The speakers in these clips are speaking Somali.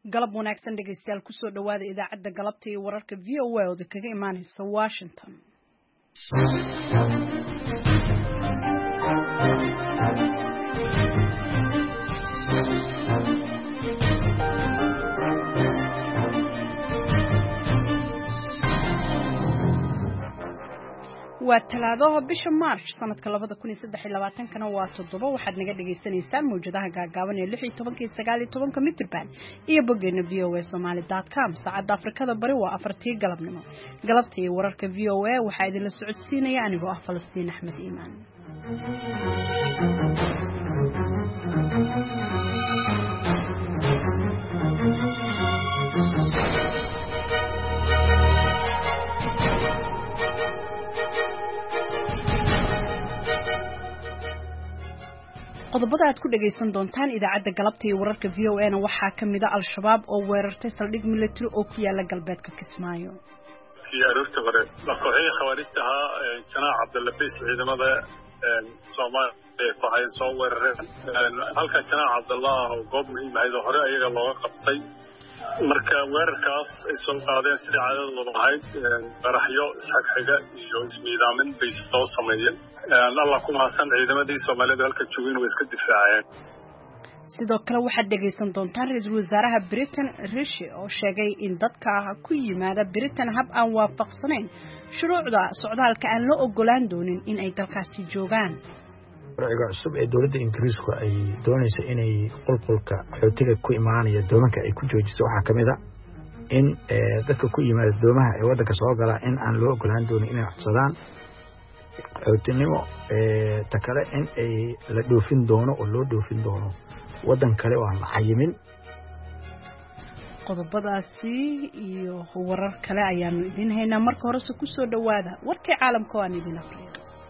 galab wanaagsan dhegeystayaal ku soo dhawaada idaacadda galabta iyo wararka VOA oo kaga imaanaysa Washington. waa talaado bisha March sanadka 2023 kana waa 7 waxaad naga dhageysanaysaan mowjadaha gaagaaban ee 16 iyo 19 mitirban iyo bogeena voasomali.com saacada Afrikada bari waa 4 galabnimo galabta iyo wararka VOA waxa idin la socodsiinaya anigoo ah Falastiin Axmed Iimaan qodobada aad ku dhageysan doontaan idaacadda galabta iyo wararka VOA-na waxaa kamid ah Al-Shabaab oo weerartay saldhig military oo ku yaala galbeedka Kismaayo. Aroorta hore kooxihii khawaarijtaha Janaac Cabdulabiis ciidamada Soomaaliya waxay soo weerareen halka Janaac Cabdullah oo goob muhiim ah hore ayaga looga qabtay marka weerarkaas ay soo qaadeen sida caadadooda ahayd qaraxyo isxigxiga iyo ismiidaamin bay soo sameeyeen Allah ku mahadsan ciidamadii Soomaaliyeed halka joogeen way iska difaaceen sidoo kale waxaad dhageysan doontaan ra'iisul wasaaraha Britain Rishi oo sheegay in dadka ku yimaada Britain hab aan waafaqsanayn shuruucda socdaalka aan loo ogolaan doonin in ay dalkaasi joogaan sharciga cusub ee dawladda Ingiriisku ay doonayso inay qulqulka xootiga ku imaanaya doomanka ay ku joojiso waxa kamid ah in dadka ku yimaada doomaha ee wadanka soo gala in aan loo ogolaan doonin inay codsadaan xootinimo ta kale in ay la dhoofin doono oo loo dhoofin doono wadan kale oo aan la cayimin qodobadaasi iyo warar kale ayaanu idin haynaa marka hore ku soo dhawaada warkii caalamka oo aan idin aqriyo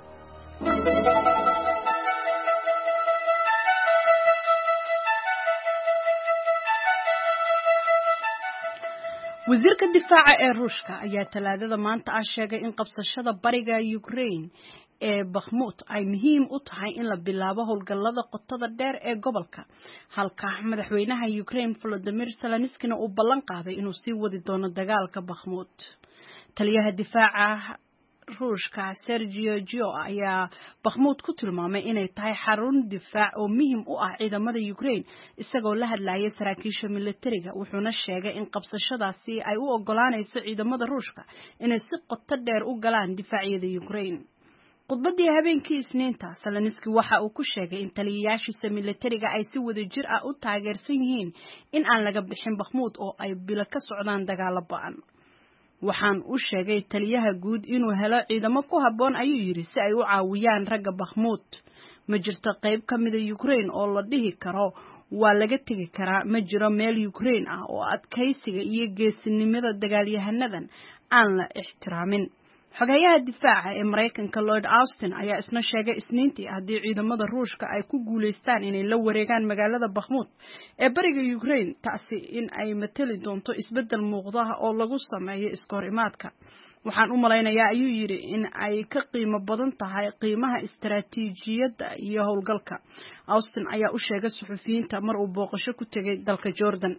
wasiirka difaaca ee Ruushka ayaa talaadada maanta sheegay in qabsashada bariga Ukraine ee Bakhmut ay muhiim u tahay in la bilaabo howlgallada qotada dheer ee gobolka halka madaxweynaha Ukraine Volodymyr Zelensky uu ballan qaaday inuu sii wadi doono dagaalka Bakhmut taliyaha difaaca Ruushka Sergio Gio ayaa Bakhmut ku tilmaamay inay tahay xarun difaac oo muhiim u ah ciidamada Ukraine isagoo la hadlayay saraakiisha militariga wuxuuna sheegay in qabsashadaasi ay u ogolaanayso ciidamada Ruushka inay si qoto dheer u galaan difaacyada Ukraine khudbadii habeenkii Isniinta Zelensky waxa uu ku sheegay in taliyayaasha militariga ay si wadajir ah u taageersan yihiin in aan laga bixin Bakhmut oo ay bilo ka socdaan dagaalo ba'an waxaan u sheegay taliyaha guud inuu helo ciidamo ku haboon ayuu yiri si ay u caawiyaan ragga Bakhmut ma jirto qayb kamid ah Ukraine oo la dhihi karo waa laga tagi karaa ma jiro meel Ukraine ah oo adkaysiga iyo geesinimada dagaalyahanadan aan la ixtiraamin xogayaha difaaca ee Mareykanka Lloyd Austin ayaa isna sheegay Isniintii haddii ciidamada Ruushka ay ku guuleystaan inay la wareegaan magaalada Bakhmut ee bariga Ukraine taasi in ay matali doonto isbedel muuqda oo lagu sameeyo iskoorimaadka waxaan u maleynayaa ayuu yiri in ay ka qiimo badan tahay qiimaha istaraatiijiyadda iyo howlgalka Austin ayaa u sheegay suxufiyiinta mar uu booqasho ku tagay dalka Jordan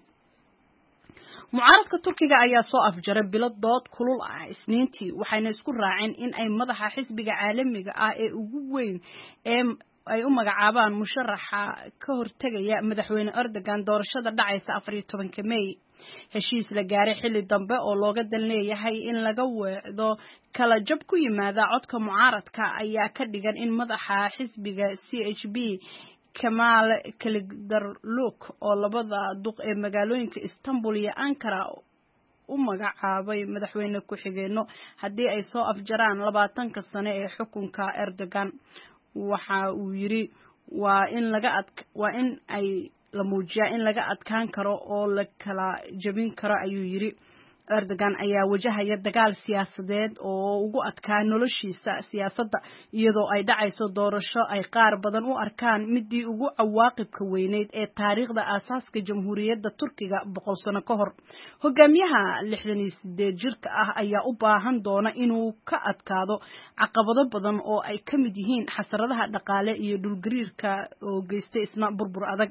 mucaaradka Turkiga ayaa soo afjaray bilo dood kulul ah Isniintii waxayna isku raaceen in ay madaxa xisbiga caalamiga ah ee ugu weyn ee ay u magacaabaan musharaxa ka hortagaya madaxweyne Erdogan doorashada dhacaysa 14 May heshiis la gaaray xilli dambe oo looga dan leeyahay in laga weecdo kala jab ku yimaada codka mucaaradka ayaa ka dhigan in madaxa xisbiga CHP Kemal Kılıçdaroğlu oo labada duq ee magaalooyinka Istanbul iyo Ankara u magacaabay madaxweyne ku xigeenno haddii ay soo afjaraan 20 sano ee xukunka Erdogan waxa uu yiri waa in ay la muujiyaa in laga adkaan karo oo la kala jabin karo ayuu yiri Erdogan ayaa wajahaya dagaal siyaasadeed oo ugu adkaa noloshiisa siyaasadda iyadoo ay dhacayso doorasho ay qaar badan u arkaan midii ugu cawaaqibka weyneed ee taariikhda aasaaska jamhuuriyadda Turkiga 100 sano ka hor hogaamiyaha 68 jirka ah ayaa u baahan doona inuu ka adkaado caqabado badan oo ay kamid yihiin xasaradaha dhaqaale iyo dhulgariirka oo geystay isna burbur adag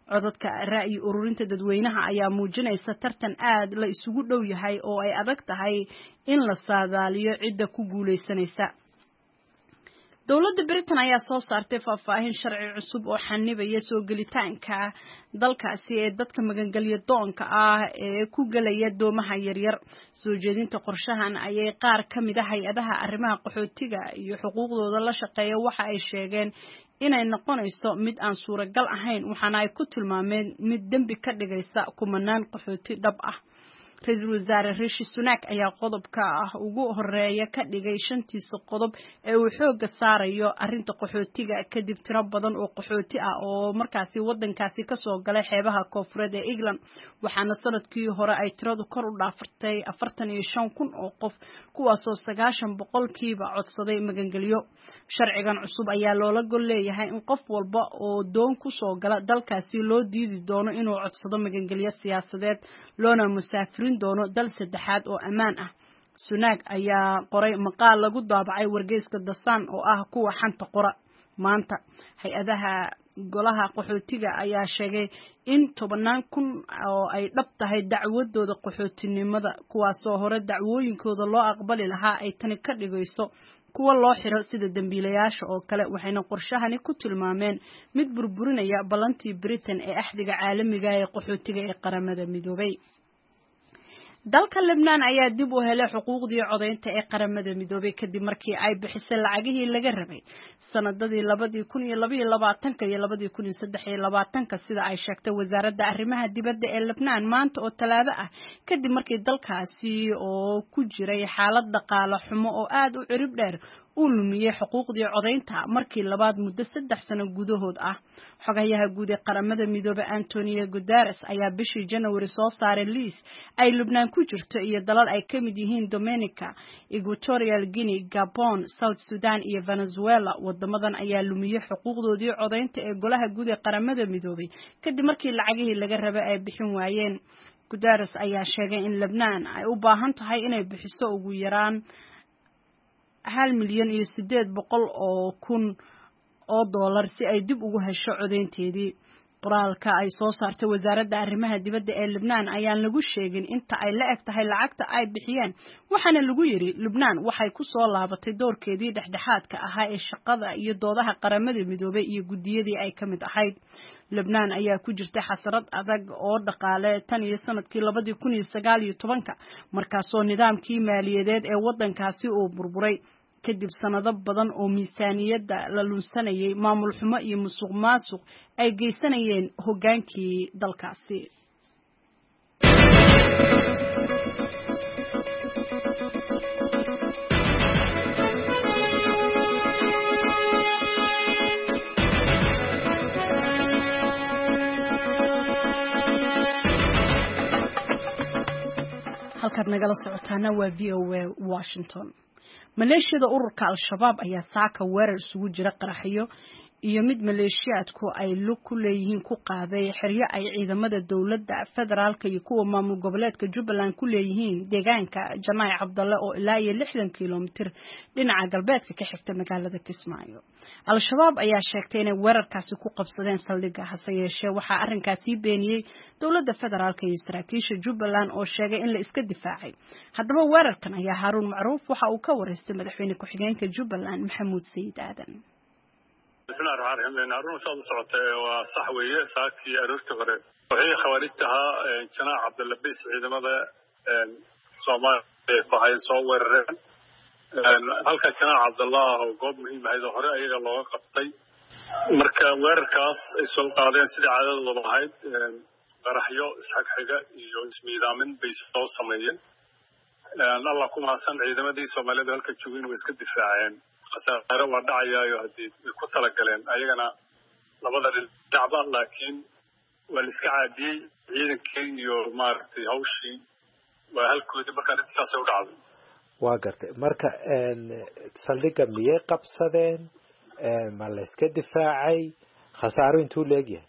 codadka ra'yi ururinta dadweynaha ayaa muujinaysa tartan aad la isugu dhow yahay oo ay adag tahay in la saadaaliyo cidda ku guuleysanaysa. dowladda Britain ayaa soo saartay faahfaahin sharci cusub oo xanibaya soo gelitaanka dalkaasi ee dadka magangalyo doonka ah ee ku galaya doomaha yaryar. soo jeedinta qorshahan ayay qaar ka mid ah hay'adaha arrimaha qaxootiga iyo xuquuqdooda la shaqeeya waxa ay sheegeen inay noqonayso mid aan suuragal ahayn, waxaana ay ku tilmaameen mid dembi ka dhigaysa kumanaan qaxooti dhab ah. Ra'iisul Wasaare Rishi Sunak ayaa qodobka ugu horeeya ka dhigay 5 qodob ee uu xooga saarayo arrinta qaxootiga kadib tiro badan oo qaxooti ah oo markaasi wadankaasi ka soo galay xeebaha koonfureed ee England, waxaana sanadkii hore ay tiradu kor u dhaaftay 45,000 oo qof, kuwaasoo 90% codsaday magangalyo. Sharcigan cusub ayaa loola gol leeyahay in qof walba oo doon ku soo gala dalkaasi loo diidi doono inuu codsado magangalyo siyaasadeed, loona musaafir doono dal saddexaad oo ammaan ah. Sunak ayaa qoray maqaal lagu daabacay wargeyska The Sun oo ah kuwa xanta qora maanta. Hay'adaha golaha qaxootiga ayaa sheegay in 10,000 oo ay dhab tahay dacwadooda qaxootinimada, kuwaasoo hore dacwooyinkooda loo aqbali lahaa ay tani ka dhigayso kuwa loo xiro sida dambiilayaasha oo kale, waxayna qorshahani ku tilmaameen mid burburinaya ballantii Britain ee axdiga caalamiga ee qaxootiga ee qaramada midoobay. dalka Lebanon ayaa dib u helay xuquuqdii codeynta ee qaramada midoobay kadib markii ay bixisay lacagihii laga rabay sanadadii 2022 iyo 2023 sida ay sheegtay wasaaradda arrimaha dibadda ee Lebanon maanta oo Talaado ah, kadib markii dalkaasi oo ku jiray xaalad dhaqaale xumo oo aad u cirib dheer uu lumiyay xuquuqdii codeynta markii labaad muddo 3 sano gudahood ah. Xogayaha guud ee qaramada midoobay Antonio Guterres ayaa bishii January soo saaray liis ay Lebanon ku jirto iyo dalal ay ka mid yihiin Dominica, Equatorial Guinea, Gabon, South Sudan iyo Venezuela. Wadamadan ayaa lumiyay xuquuqdoodii codeynta ee golaha guud ee qaramada midoobay kadib markii lacagihii laga rabay ay bixin waayeen. Guterres ayaa sheegay in Lebanon ay u baahan tahay inay bixiso ugu yaraan 1,800,000 oo dollar si ay dib ugu hesho codeynteedii. qoraalka ay soo saartay wasaaradda arrimaha dibadda ee Lebanon ayaan lagu sheegin inta ay la eg tahay lacagta ay bixiyeen, waxaana lagu yiri Lebanon waxay ku soo laabatay doorkeedii dhexdhexaadka ahaa ee shaqada iyo doodaha qaramada midoobay iyo gudiyadii ay ka mid ahayd. Lebanon ayaa ku jirtay xasarad adag oo dhaqaale tan iyo sanadkii 2019 markaasoo nidaamkii maaliyadeed ee wadankaasi uu burburay kadib sanado badan oo miisaaniyadda la lunsanayay, maamul xumo iyo musuqmaasuq ay geysanayeen hogaankii dalkaasi. halkaad nagala socotaana waa VOA Washington. maleeshiyada ururka Al-Shabaab ayaa saaka weerar isugu jira qaraxyo iyo mid maleeshiyaadku ay lug ku leeyihiin ku qaaday xeryo ay ciidamada dawladda federaalka iyo kuwa maamul goboleedka Jubbaland ku leeyihiin deegaanka Janay Cabdalle oo ilaa 60 kiiloomitir dhinaca galbeedka ka xigta magaalada Kismaayo. Al-Shabaab ayaa sheegtay inay weerarkaasi ku qabsadeen saldhigga, hase yeeshee waxaa arrinkaasi beeniyay dawladda federaalka iyo saraakiisha Jubbaland oo sheegay in la iska difaacay. Haddaba weerarkan ayaa Haruun Macruuf waxa uu ka wareystay madaxweyne ku-xigeenka Jubbaland Maxamuud Sayid Aadan. بسم الله الرحمن الرحيم. أروح صاد صعدة وصحوية ساكي أروت غرب وهي خوارجتها جناح عبد اللبيس عندما ذا صومال فهاي صور هل كجناح عبد الله وقوم مهم هذا هراء أي الله قطعي مركب وركاس السلطة على سد عدد الضباحات رحيو إسحاق حاجة اسمي دامن بيسوع صميين الله كم حسن عندما ذي صومال ذا هل كتشوفين ويسكت دفاعين خسارة وضعية يهدي الكتلة قلنا أيقنا لبضر الدعبة لكن والإسكعادي يمكن يومارتي هوشي وهالكود بكرة ساسة ودعبة. واقرت مركا تصليك مية قبصدين ما لسك دفاعي خسارة انتو لاقيه.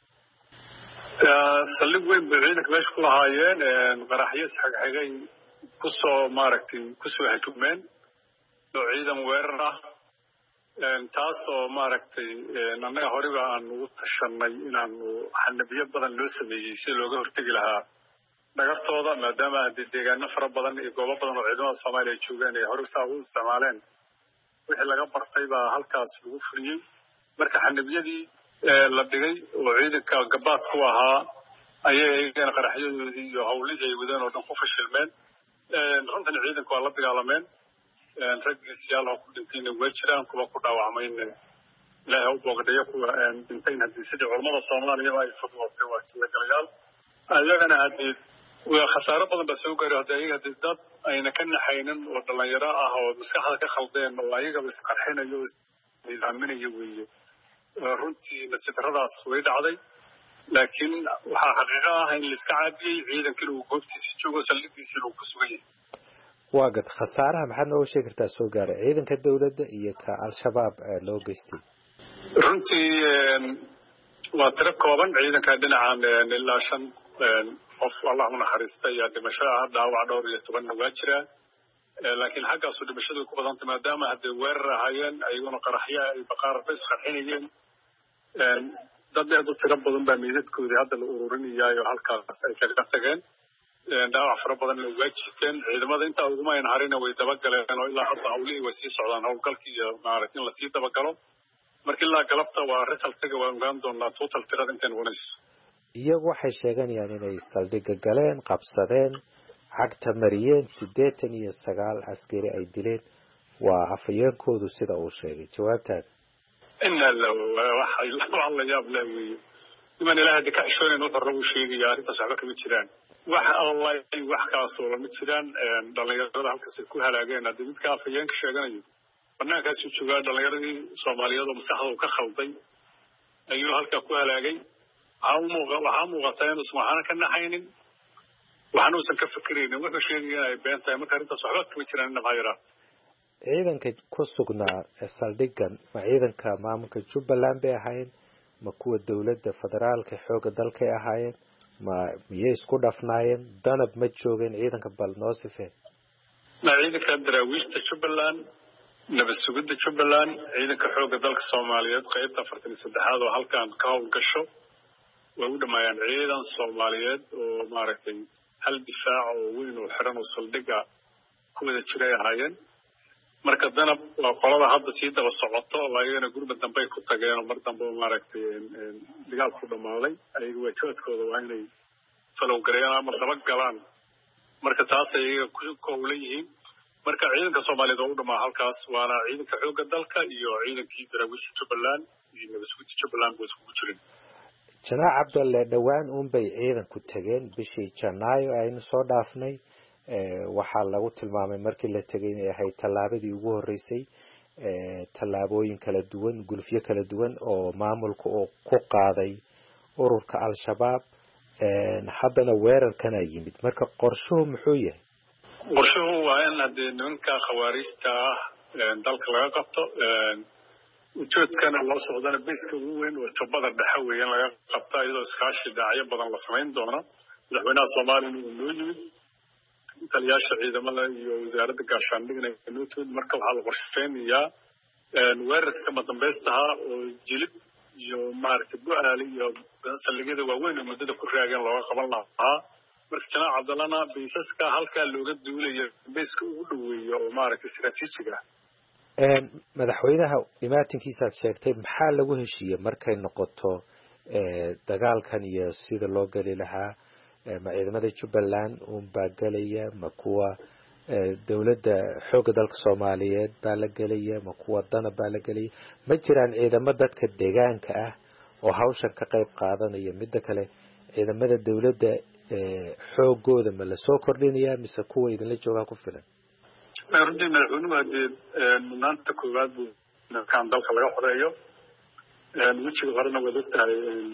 صليك وين بعينك باش كل هايين قراحيس حاجين كسو ماركتي كسو هتومين لو عيدا مويرة taas oo maaragtay annaga horeba aan ugu tashanay inaanu xanabiyo badan loo sameeyey si looga hortegi lahaa dhagartooda maadaama haddii deegaano fara badan iyo goobo badan oo ciidamada Soomaaliya ay joogaan ay hore saa u isticmaaleen wixii laga bartay baa halkaas lagu fuliyey marka xanabiyadii la dhigay oo ciidanka gabaad ku ahaa ayay eegeen qaraxyadoodii iyo hawlihii ay wadeen oo dhan ku fashilmeen runtan ciidanku waa la dagaalameen raggiisiyaal oo ku dhintayna waa jiraan kuwa ku dhaawacmayna ilaahay u boogdhayo kuwa dhintayna haddii sidii culamada Soomaaliya ay fadwootay waa jilagalayaal ayagana haddii waa khasaaro badan ba soo gaaray haddii ayaga dad ayna ka naxaynin oo dhalinyaro ah oo maskaxda ka khaldeen oo ayaga is qarxinayo nidaaminayo weeye runtii nasiiradaas way dhacday laakiin waxaa xaqiiqo ah in la iska caabiyey ciidankii uu goobtiisa joogo saldhigiisa uu ku sugan yahay waa gad khasaaraha maxaad nooga sheegi kartaa soo gaaray ciidanka dawladda iyo ka al-shabaab loo geystay runtii waa tiro kooban ciidanka dhinacan ilaa 5 qof Allah u naxariistay ayaa dhimasho ah dhaawac dhowr iyo 10 waa jira laakiin xaggaas dhimashadu ku badan maadaama hadda weerar ahayeen ayaguna qaraxyo ay baqaar bas qarxinayeen dad aad u tiro badan baa meedadkoodii hadda la ururinayay halkaas ay kaga tageen dhaawac fara badan la waajibteen ciidamada inta ugu mayn harina way daba galeen oo ilaa hadda hawlihii way sii socdaan hawlgalkii iyo maaragtay in la sii daba galo markii la galabta waa resultiga waa ogaan doonaa total tirada inta noqonayso iyagu waxay sheeganayaan inay saldhiga galeen qabsadeen cagta mariyeen 89 askari ay dileen waa afayeenkoodu sida uu sheegay jawaabtaada inna waxay la yaab leeyahay iman ilaahay ka xishoonin wuxuu rabo sheegaya arrintaas waxba kama jiraan wax Allah wax kaas oo lama jiraan dhalinyarada halkaas ku halaageen hadii mid ka afayeenka sheeganayo banaankaas uu joogaa dhalinyaradii Soomaaliyeed oo maskaxda ka khalday ayuu halka ku halaagay waxaa muuqata inuu waxaan ka naxaynin waxaan uusan ka fikiraynin wuxuu sheegaya ay been tahay marka arrintaas waxba kama jiraan nabahayra ciidanka ku sugnaa saldhigan ma ciidanka maamulka Jubbaland bay ahaayeen ma kuwa dawladda federaalka xooga dalka ay ahaayeen ma miyay isku dhafnaayeen danab ma joogeen ciidanka balnoosife ma ciidanka daraawiishta Jubbaland nabad sugidda Jubbaland ciidanka xooga dalka Soomaaliyeed qaybta 43 oo halkan ka howlgasho way u dhamayaan ciidan Soomaaliyeed oo maaragtay hal difaac oo weyn oo xiran oo saldhiga ku wada jiray ahaayeen marka danab waa qolada hadda sii daba socoto oo ayagana gurba dambe ku tageen mar dambe maaragtay dagaal ku dhamaaday ayagu way joodkooda waa inay falow gareeyaan ama daba galaan marka taas ayaga ku koolayeen marka ciidanka Soomaaliyeed oo u dhamaa halkaas waana ciidanka xooga dalka iyo ciidankii daraawiishta Jubbaland iyo nabadgelyada Jubbaland oo isku jirin Janaac Cabdulle dhawaan bay ciidanku tageen bishii Janaayo aynu soo dhaafnay waxaa lagu tilmaamay markii la tagay inay ahayd tallaabadii ugu horeysay tallaabooyin kala duwan gulfiyo kala duwan oo maamulku oo ku qaaday ururka al-shabaab haddana weerarkana yimid marka qorshuhu muxuu yahay qorshuhu waa in hadii nimanka khawaarijta dalka laga qabto ujeedkana loo socdana biska ugu weyn oo Jubbada Dhexe weeyaan laga qabto iyadoo iskaashi daacyo badan la sameyn doono madaxweynaha Soomaaliya uu noo yimid taliyaasha ciidamada iyo wasaaradda gaashaandhigna inuu tood marka waxa la qorsheynayaa weerarka madambeystaha oo jilib iyo maaragtay bu'aali iyo saldhigyada waaweyn oo muddada ku raageen looga qaban lahaa marka Janaac Cabdullana biisaska halka looga duulayo biiska ugu dhaweeyo oo maaragtay istiraatiijiga madaxweynaha imaatinkiisa sheegtay maxaa lagu heshiiyay markay noqoto dagaalkan iyo sida loo gali lahaa ma ciidamada Jubbaland baa galaya ma kuwa dawladda xooga dalka Soomaaliyeed baa la galaya ma kuwa dana baa la galaya ma jiraan ciidamo dadka deegaanka ah oo hawshan ka qayb qaadanaya midda kale ciidamada dawladda xoogooda ma la soo kordhinaya mise kuwa idinla jooga ku filan runtii madaxweynuhu hadii maanta koowaad buu kan dalka laga xoreeyo wejiga horena waa dadtahay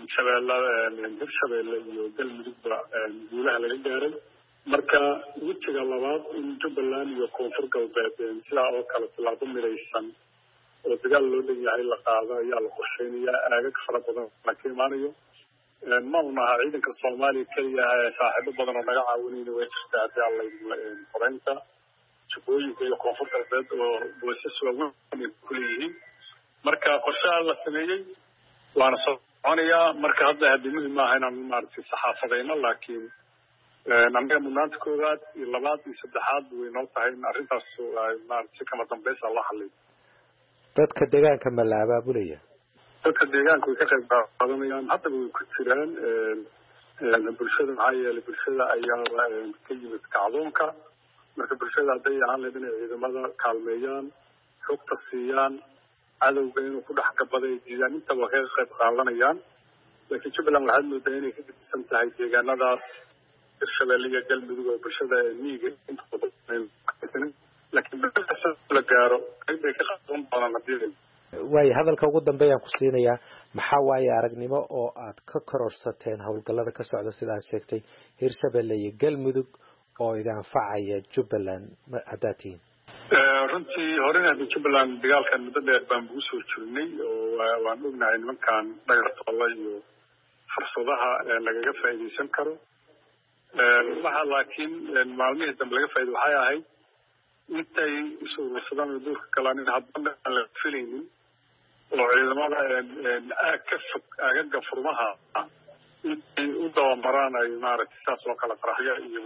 shabeelle iyo galmudugba guulaha laga gaaray marka wejiga labaad in Jubbaland iyo koonfur galbeed sidaa oo kale tallaabo midaysan oo dagaal loo leeyahay la qaado ayaa la qorsheynayaa aagag fara badan laakiin imaanayo ma unaha ciidanka Soomaaliya kaliya saaxiibo badan oo naga caawinayna way jirtaa hadii alla qoraynta Jubbooyinka iyo koonfur galbeed oo boosas waaweyn ku leeyihiin marka qorshaha la sameeyey waana soconayaa marka hadda muhiim maaha inaan maaragtay saxaafadayno laakiin annaga mudnaanta koowaad iyo labaad iyo saddexaad way noo tahay in arrintaas maaragtay si kama dambaysa loo xaliyo dadka deegaanka ma la abaabulaya dadka deegaanka way ka qayb qaadanayaan haddaba way ku jiraan bulshada maxaa yeelay bulshada ayaa ka yimid kacdoonka marka bulshada hadday ahaan lahayd inay ciidamada kaalmeeyaan xogta siiyaan cadowga inuu ku dhex gabaday diidaan inta waa kaga qayb qaadanayaan laakiin jubbaland waxaad moodaa inay ka gedisan tahay deegaanadaas hirshabelle iyo galmudug oo bulshada miyiga inta badan laakiin bulshada la gaaro qayb ay ka qaadan doonaan haddii waayo hadalka ugu dambeeyaan ku siinayaa maxaa waaye aragnimo oo aad ka kororsateen howlgallada ka socda sidaad sheegtay hirshabelle iyo galmudug oo idin anfacaya jubbaland haddaad tihiin runtii horena hadda jubbaland dagaalkan muddo dheer baan ugu soo jirnay oo waan ognahay nimankan dhagartoola iyo fursadaha lagaga faa'iidaysan karo waxaa laakiin maalmihii dambe laga faa'iido waxay ahayd intay isu urursadaan oo duurka galaan in haddana aan la filaynin oo ciidamada aag ka fog aagaga furmaha intay u dabamaraan ay maaragtay saas oo kale qaraxya iyo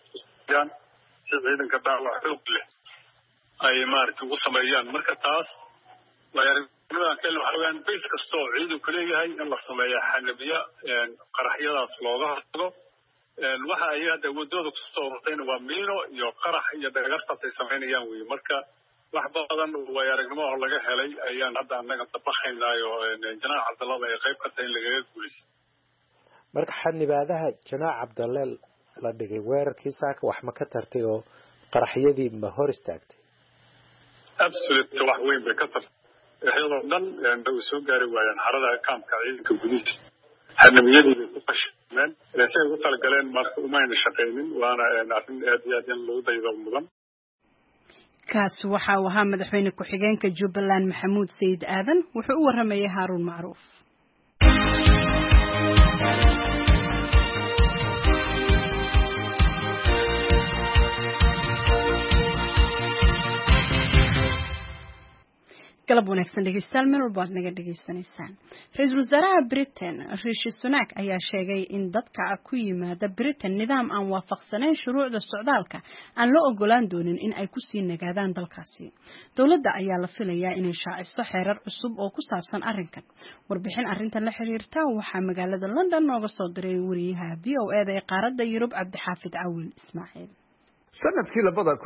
si ciidanka dhaawac xoog leh ay maaragtay ugu sameeyaan marka taas waayaarnimadan kale waxaa weeyaan bays kasta oo ciidanku leeyahay in la sameeya xanabiya qaraxyadaas looga hortago waxa ay hadda wadooda kusoo ururtayna waa miino iyo qarax iyo dhagartaas ay samaynayaan wey marka wax badan way aragnimo oo laga helay ayaan hadda annaga dabaqaynaayo janaac cabdallada ay qayb ka tahay in lagaga guulaysto marka xanibaadaha janaac cabdalle la dhigay weerarkii saaka wax ma ka tartay oo qaraxyadii ma hor istaagtay absolute wax weyn bay ka tartay iyadoo dhan way soo gaari waayaan xarada kaamka ciidanka gudihiisa xanabiyadii bay ku fashilmeen say ugu talagaleen marka umayna shaqaynin waana arrin aad iyo aad in lagu daydo mudan kaasi waxa uu ahaa madaxweyne ku-xigeenka jubbaland maxamuud sayid aadan wuxuu u waramayay haaruun macruuf galab wanaagsan dhegeystayaal meel walba aad naga dhegeysanaysaan ra-iisul wasaaraha Britain Rishi Sunak ayaa sheegay in dadka ku yimaada Britain nidaam aan waafaqsanayn shuruucda socdaalka aan loo ogolaan doonin in ay ku sii nagaadaan dalkaasi dowladda ayaa la filayaa inay shaaciso xeerar cusub oo ku saabsan arrinkan warbixin arrintan la xiriirta waxaa magaalada London nooga soo diray wariyaha VOA ee qaaradda Yurub Cabdixaafid Cawil Ismaaciil sanadkii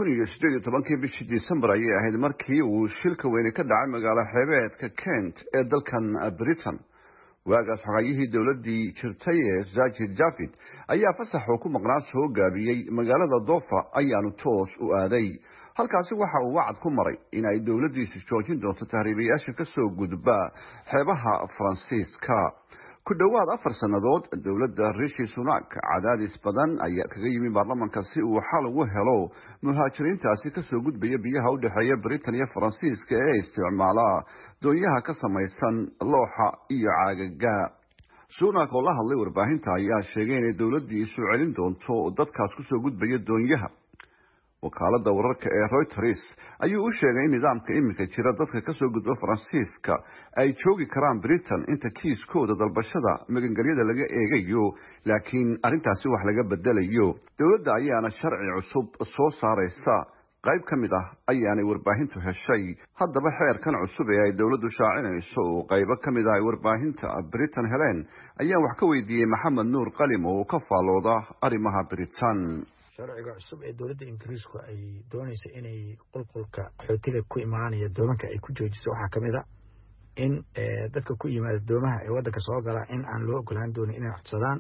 2018 bishii December ayay ahayd markii uu shilka weyn ka dhacay magaalo xeebeedka Kent ee dalkan Britain waagaas xogayihii dawladii jirtay ee Sajid Javid ayaa fasax ku maqnaa soo gaabiyay magaalada Dover ayaanu toos u aaday halkaasi waxa uu wacd ku maray in ay dawladiisu joojin doonto tahriibayaasha ka soo gudba xeebaha Faransiiska ku dhawaad 4 sanadood dawladda Rishi Sunak cadaadis badan ayaa kaga yimi baarlamaanka si uu xal ugu helo muhaajiriintaasi ka soo gudbaya biyaha u dhaxeeya Britain iyo Faransiiska ee isticmaala doonyaha ka samaysan looxa iyo caagaga Sunak oo la hadlay warbaahinta ayaa sheegay in dawladdiisu celin doonto dadkaas ku soo gudbaya doonyaha wakaalada wararka ee Reuters ayuu u sheegay in nidaamka iminka jira dadka ka soo gudba Faransiiska ay joogi karaan Britain inta kiiskooda dalbashada magangelyada laga eegayo laakiin arintaasi wax laga bedelayo dawladda ayaana sharci cusub soo saaraysa qayb kamid ah ayaanay warbaahintu heshay haddaba xeerkan cusub ee ay dawladdu shaacinayso oo qayb kamid ah warbaahinta Britain Helen ayaa wax ka weydiiyay Maxamed Nuur Qalim oo ka faalooda arrimaha Britain sharciga cusub ee dawladda Ingiriisku ay doonayso inay qulqulka xootiga ku imaanaya doomanka ay ku joojiso waxa kamid ah in dadka ku yimaada doomaha ee wadanka soo gala in aan loo ogolaan doonin inay xodsadaan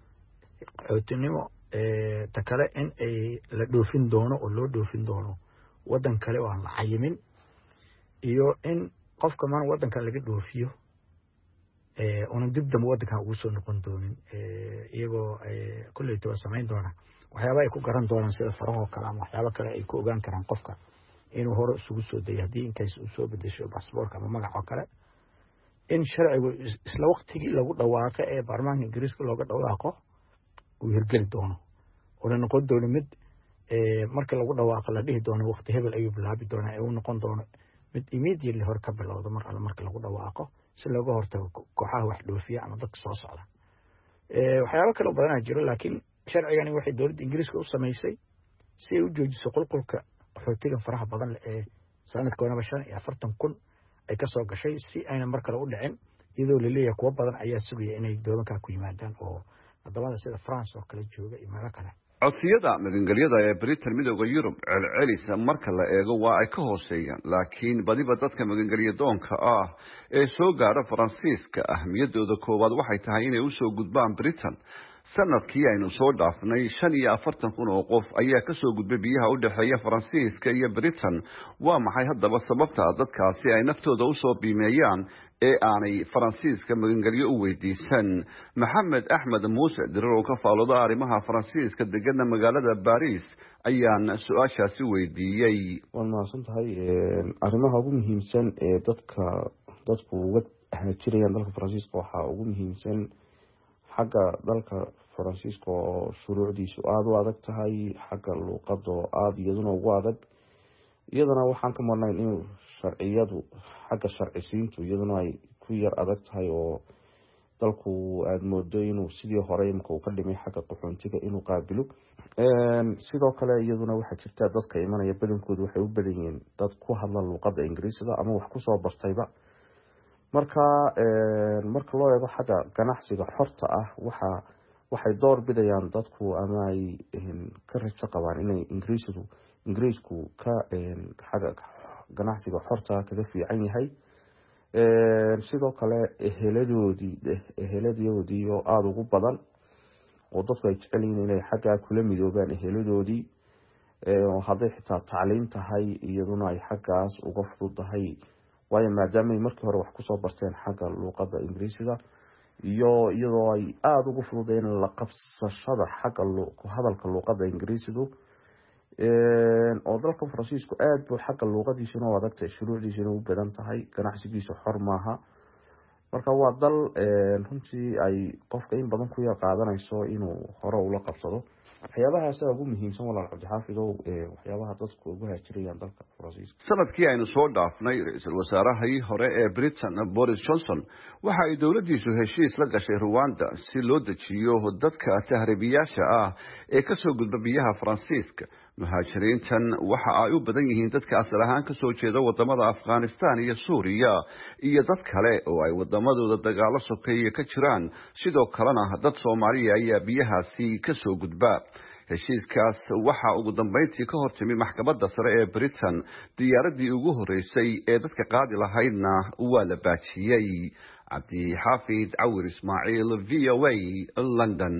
xootinimo ta kale in ay la dhoofin doono oo loo dhoofin doono wadan kale oo aan la cayimin iyo in qofka man wadanka laga dhoofiyo una dib dambe wadanka ugu soo noqon doonin iyagoo kulleeyto samayn doona waxyaabo ay ku garan doonaan sida faraha kale ama waxyaabo kale ay ku ogaan karaan qofka inuu hore isugu soo dayo hadii inkaas uu soo bedesho passport ama magac oo kale in sharcigu isla waqtigii lagu dhawaaqay ee baarlamaanka Ingiriiska looga dhawaaqo uu hirgeli doono oo noqon doono mid marka lagu dhawaaqo la dhihi doono waqti hebel ayuu bilaabi doonaa ee uu noqon doono mid immediately hor ka bilowdo mar alle marka lagu dhawaaqo si looga hortago kooxaha wax dhoofiya ama dadka soo socda waxyaabo kale badanaa jiro laakiin sharcigani waxay dowladda ingiriiska u samaysay si ay u joojiso qulqulka qaxootiga faraha badan ee sanadkoonaba 45,000 ay ka soo gashay si ayna mar kale u dhicin iyadoo la leeyahay kuwa badan ayaa sugaya inay doodanka ku yimaadaan oo wadamada sida France oo kale jooga iyo meelo kale codsiyada magangelyada ee Britain midowga Yurub celcelis marka la eego waa ay ka hooseeyaan laakiin badiba dadka magangelyo doonka ah ee soo gaara Faransiiska ahmiyadooda koowaad waxay tahay inay u soo gudbaan Britain sanadkii aynu soo dhaafnay 45,000 oo qof ayaa ka soo gudbay biyaha u dhaxeeya Faransiiska iyo Britain waa maxay haddaba sababta dadkaasi ay naftooda u soo biimeeyaan ee aanay Faransiiska magangelyo u weydiisan Maxamed Axmed Muuse diriro ka faalooda arrimaha Faransiiska degana magaalada Paris ayaan su'aashaasi weydiiyay waan maasantahay arrimaha ugu muhiimsan ee dadku uga jirayaan dalka Faransiiska waxa ugu muhiimsan xagga dalka Faransiiska oo shuruucdiisu aad u adag tahay xagga luqadda oo aad iyaduna ugu adag iyadana waxaan ka marnay in sharciyadu xagga sharcisiintu iyaduna ay ku yar adag tahay oo dalku aad moodo inuu sidii hore imka uu ka dhimay xagga qaxoontiga inuu qaabilo sidoo kale iyaduna waxa jirta dadka imanaya badankoodu waxay u badan yihiin dad ku hadla luqadda Ingiriisiga ama wax ku soo bartayba marka loo eego xagga ganacsiga xorta ah waxay door bidayaan dadku ama ay ka rajo qabaan inay ingiriisku ka xagga ganacsiga xorta kaga fiican yahay sidoo kale eheladoodii oo aada ugu badan oo dadku ay jecel yihiin inay xaggaa kula midoobaan eheladoodii oo hadday xitaa tacliim tahay iyaduna ay xaggaas uga fududahay waayo maadaama ay markii hore wax kusoo barteen xagga luuqadda ingiriisiga iyo iyadoo ay aada ugu fududeen la qabsashada xagga hadalka luuqadda ingiriisigu oo dalka Faransiisku aad buu xagga luuqadiisuna u adagtay shuruucdiisuna u badan tahay ganacsigiisu xor maaha marka waa dal runtii ay qofka in badan ku yar qaadanayso inuu hore ula qabsado waxyaabahaas ugu muhiimsan walaal Cabdixaafid oo waxyaabaha dadku ugu haajirayaan dalka Faransiiska sanadkii aynu soo dhaafnay ra'iisul wasaarahii hore ee Britain Boris Johnson waxa ay dawladdiisu heshiis la gashay Rwanda si loo dejiyo dadka tahriibiyaasha ah ee ka soo gudba biyaha Faransiiska muhaajiriintan waxa ay u badan yihiin dadka asal ahaan ka soo jeeda wadamada Afghanistan iyo Suuriya iyo dad kale oo ay wadamadooda dagaalo sokeeye ka jiraan sidoo kalena dad Soomaaliya ayaa biyahaasi ka soo gudba heshiiskaas waxa ugu dambeyntii ka hortimi maxkamadda sare ee Britain diyaaradii ugu horeysay ee dadka qaadi lahaydna waa la baajiyay Cabdi Xaafid Cawir Ismaaciil VOA London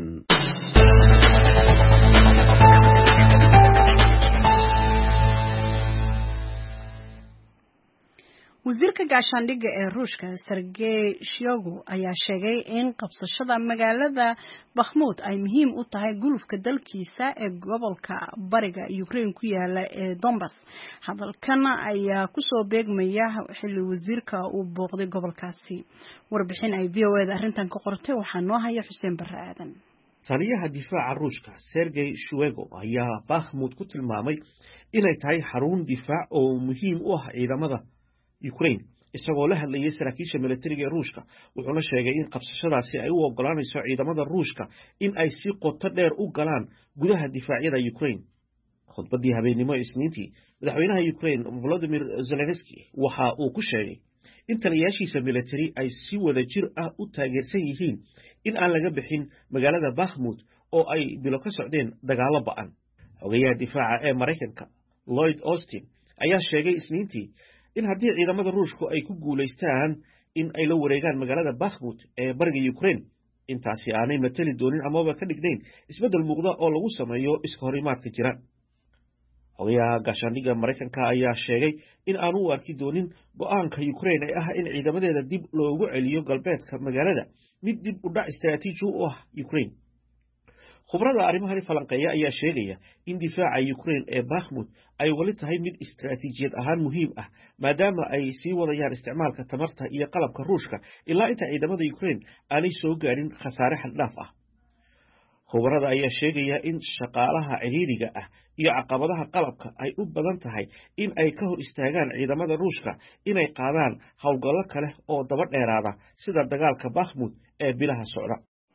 wasiirka gaashaandhigga ee Ruushka Sergey Shoigu ayaa sheegay in qabsashada magaalada Bakhmut ay muhiim u tahay gulufka dalkiisa ee gobolka bariga Ukraine ku yaala ee Donbas hadalkan ayaa ku soo beegmaya xilli wasiirka uu booqday gobolkaasi warbixin ay VOA arrintan ka qortay waxaa noo haya Xuseen Barre Aadan taliyaha difaaca Ruushka Sergey Shoigu ayaa Bakhmut ku tilmaamay inay tahay xarun difaac oo muhiim u ah ciidamada Ukraine isagoo la hadlayay saraakiisha militariga ee Ruushka wuxuuna sheegay in qabsashadaasi ay u ogolaanayso ciidamada Ruushka in ay si qoto dheer u galaan gudaha difaacyada Ukraine khudbadii habeenimo Isniintii madaxweynaha Ukraine Volodymyr Zelensky waxa uu ku sheegay in taliyaashiisa militari ay si wada jir ah u taageersan yihiin in aan laga bixin magaalada Bakhmut oo ay bilo ka socdeen dagaalo ba'an xogayaha difaaca ee Mareykanka Lloyd Austin ayaa sheegay Isniintii in haddii ciidamada Ruushku ay ku guuleystaan in ay la wareegaan magaalada Bakhmut ee bariga Ukraine intaasi aanay matali doonin amaba ka dhignayn isbedel muuqda oo lagu sameeyo iska horimaadka jira xogayaha gaashaandhigga Mareykanka ayaa sheegay in aanu u arki doonin go'aanka Ukraine ee ah in ciidamadeeda dib loogu celiyo galbeedka magaalada mid dib u dhac istiraatiiji u ah Ukraine khubrada arrimahan falanqeeya ayaa sheegaya in difaaca Ukraine ee Bakhmut ay wali tahay mid istiraatiijiyad ahaan muhiim ah maadaama ay sii wadayaan isticmaalka tamarta iyo qalabka Ruushka ilaa inta ciidamada Ukraine aanay soo gaarin khasaare xad dhaaf ah khubarada ayaa sheegaya in shaqaalaha ciriiriga ah iyo caqabadaha qalabka ay u badan tahay in ay ka hor istaagaan ciidamada ruushka inay qaadaan howlgallo kale oo daba dheeraada sida dagaalka bakhmut ee bilaha socda.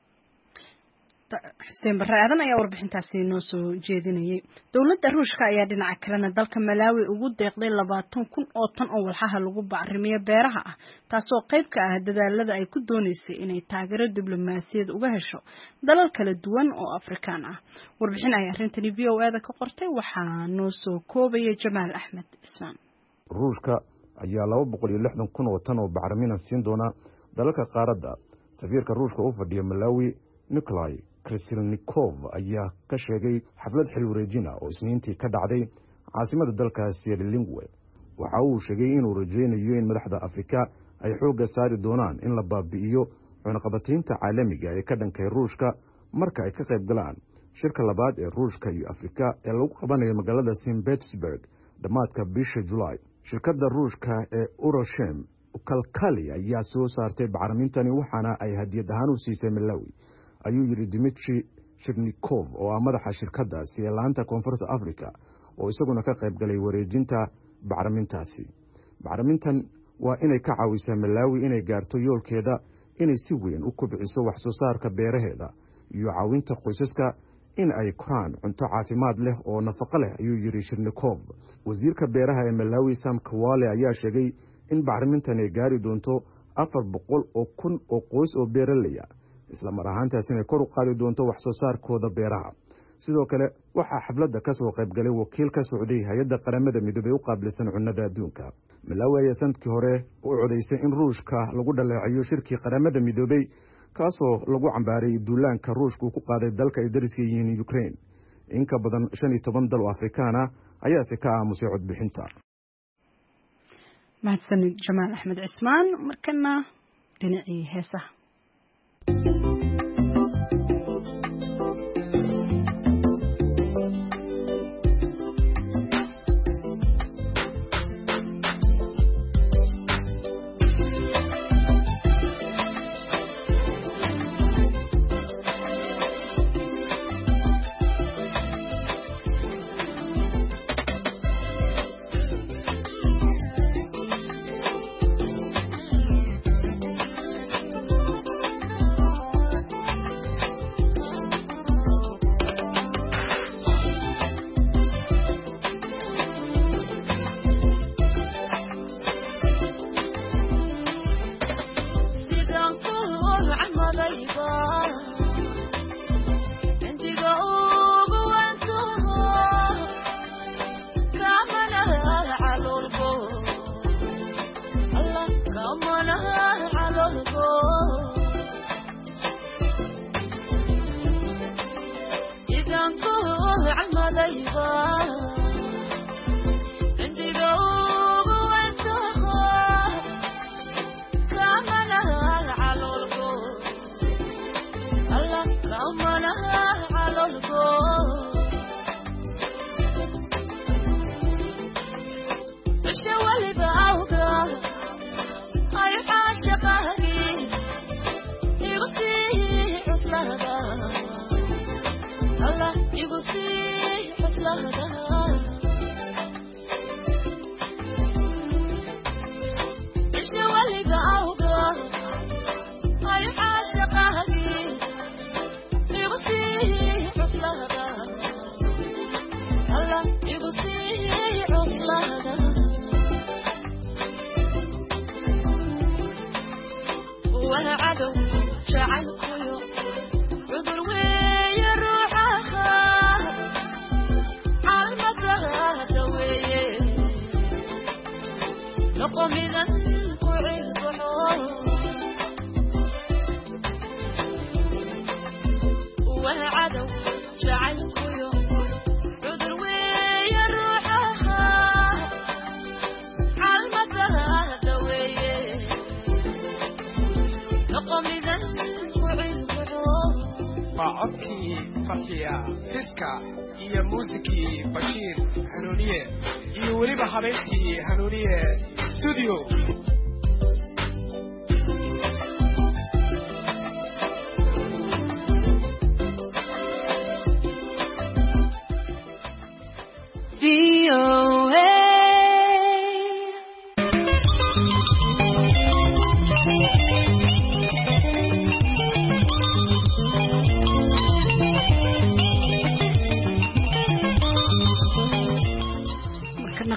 xuseen barre aadan ayaa warbixintaasi noo soo jeedinayay. dowladda ruushka ayaa dhinaca kalena dalka Malawi ugu deeqday 20,000 oo tan oo walxaha lagu bacrimiyo beeraha ah, taasoo qayb ka ah dadaalada ay ku doonaysay inay taageero diblomaasiyad uga hesho dalal kala duwan oo Afrikaan ah. warbixin ay arintani VOA-da ka qortay waxaa noo soo koobaya Jamaal Axmed Ismaan. ruushka ayaa 260,000 oo tan oo bacrimin siin doona dalalka qaaradda. safiirka ruushka u fadhiya Malawi Nikolai Krassilnikov ayaa ka sheegay xaflad xil wareejin ah oo isniintii ka dhacday caasimada dalkaasi Lilongwe. waxa uu sheegay inuu rajaynayo in madaxda Afrika ay xoogga saari doonaan in la baabi'iyo cunaqabataynta caalamiga ee ka dhankay ruushka marka ay ka qayb galaan shirka labaad ee ruushka iyo Afrika ee lagu qabanayo magaalada St. Petersburg dhammaadka bisha July. shirkadda ruushka ee Uroshem Kalkali ayaa soo saartay bacrimintan waxaana ay hadiyad ahaan u siisay Malawi, ayuu yiri Dmitry Chernikov oo ah madaxa shirkaddaasi ee laanta koonfurta Afrika oo isaguna ka qayb galay wareejinta bacrimintaasi. bacrimintan waa inay ka caawisaa Malawi inay gaarto yoolkeeda inay si weyn u kobciso wax soo saarka beeraheeda iyo caawinta qoysaska in ay koraan cunto caafimaad leh oo nafaqo leh, ayuu yiri Chernikov. wasiirka beeraha ee Malawi Sam Kwale ayaa sheegay in bacrimintan ay gaari doonto 400,000 oo qoys oo beeraley ah, isla mar ahaantaasina kor u qaadi doonto wax soo saarkooda beeraha. sidoo kale waxaa xafladda ka soo qayb galay wakiil ka socday hay'adda qaramada midoobay u qaabilsan cunnada adduunka. Malawi ayaa sanadkii hore u codeysay in ruushka lagu dhaleeceeyo shirkii qaramada midoobay kaasoo lagu cambaaray duulaanka ruushku ku qaaday dalka ay dariska yihiin Ukraine. in ka badan 15 dal oo Afrikaan ah ayaa si ka aamusay codbixinta. mahadsanid Jamaal Axmed Ismaan. markana dhinacii heesaha.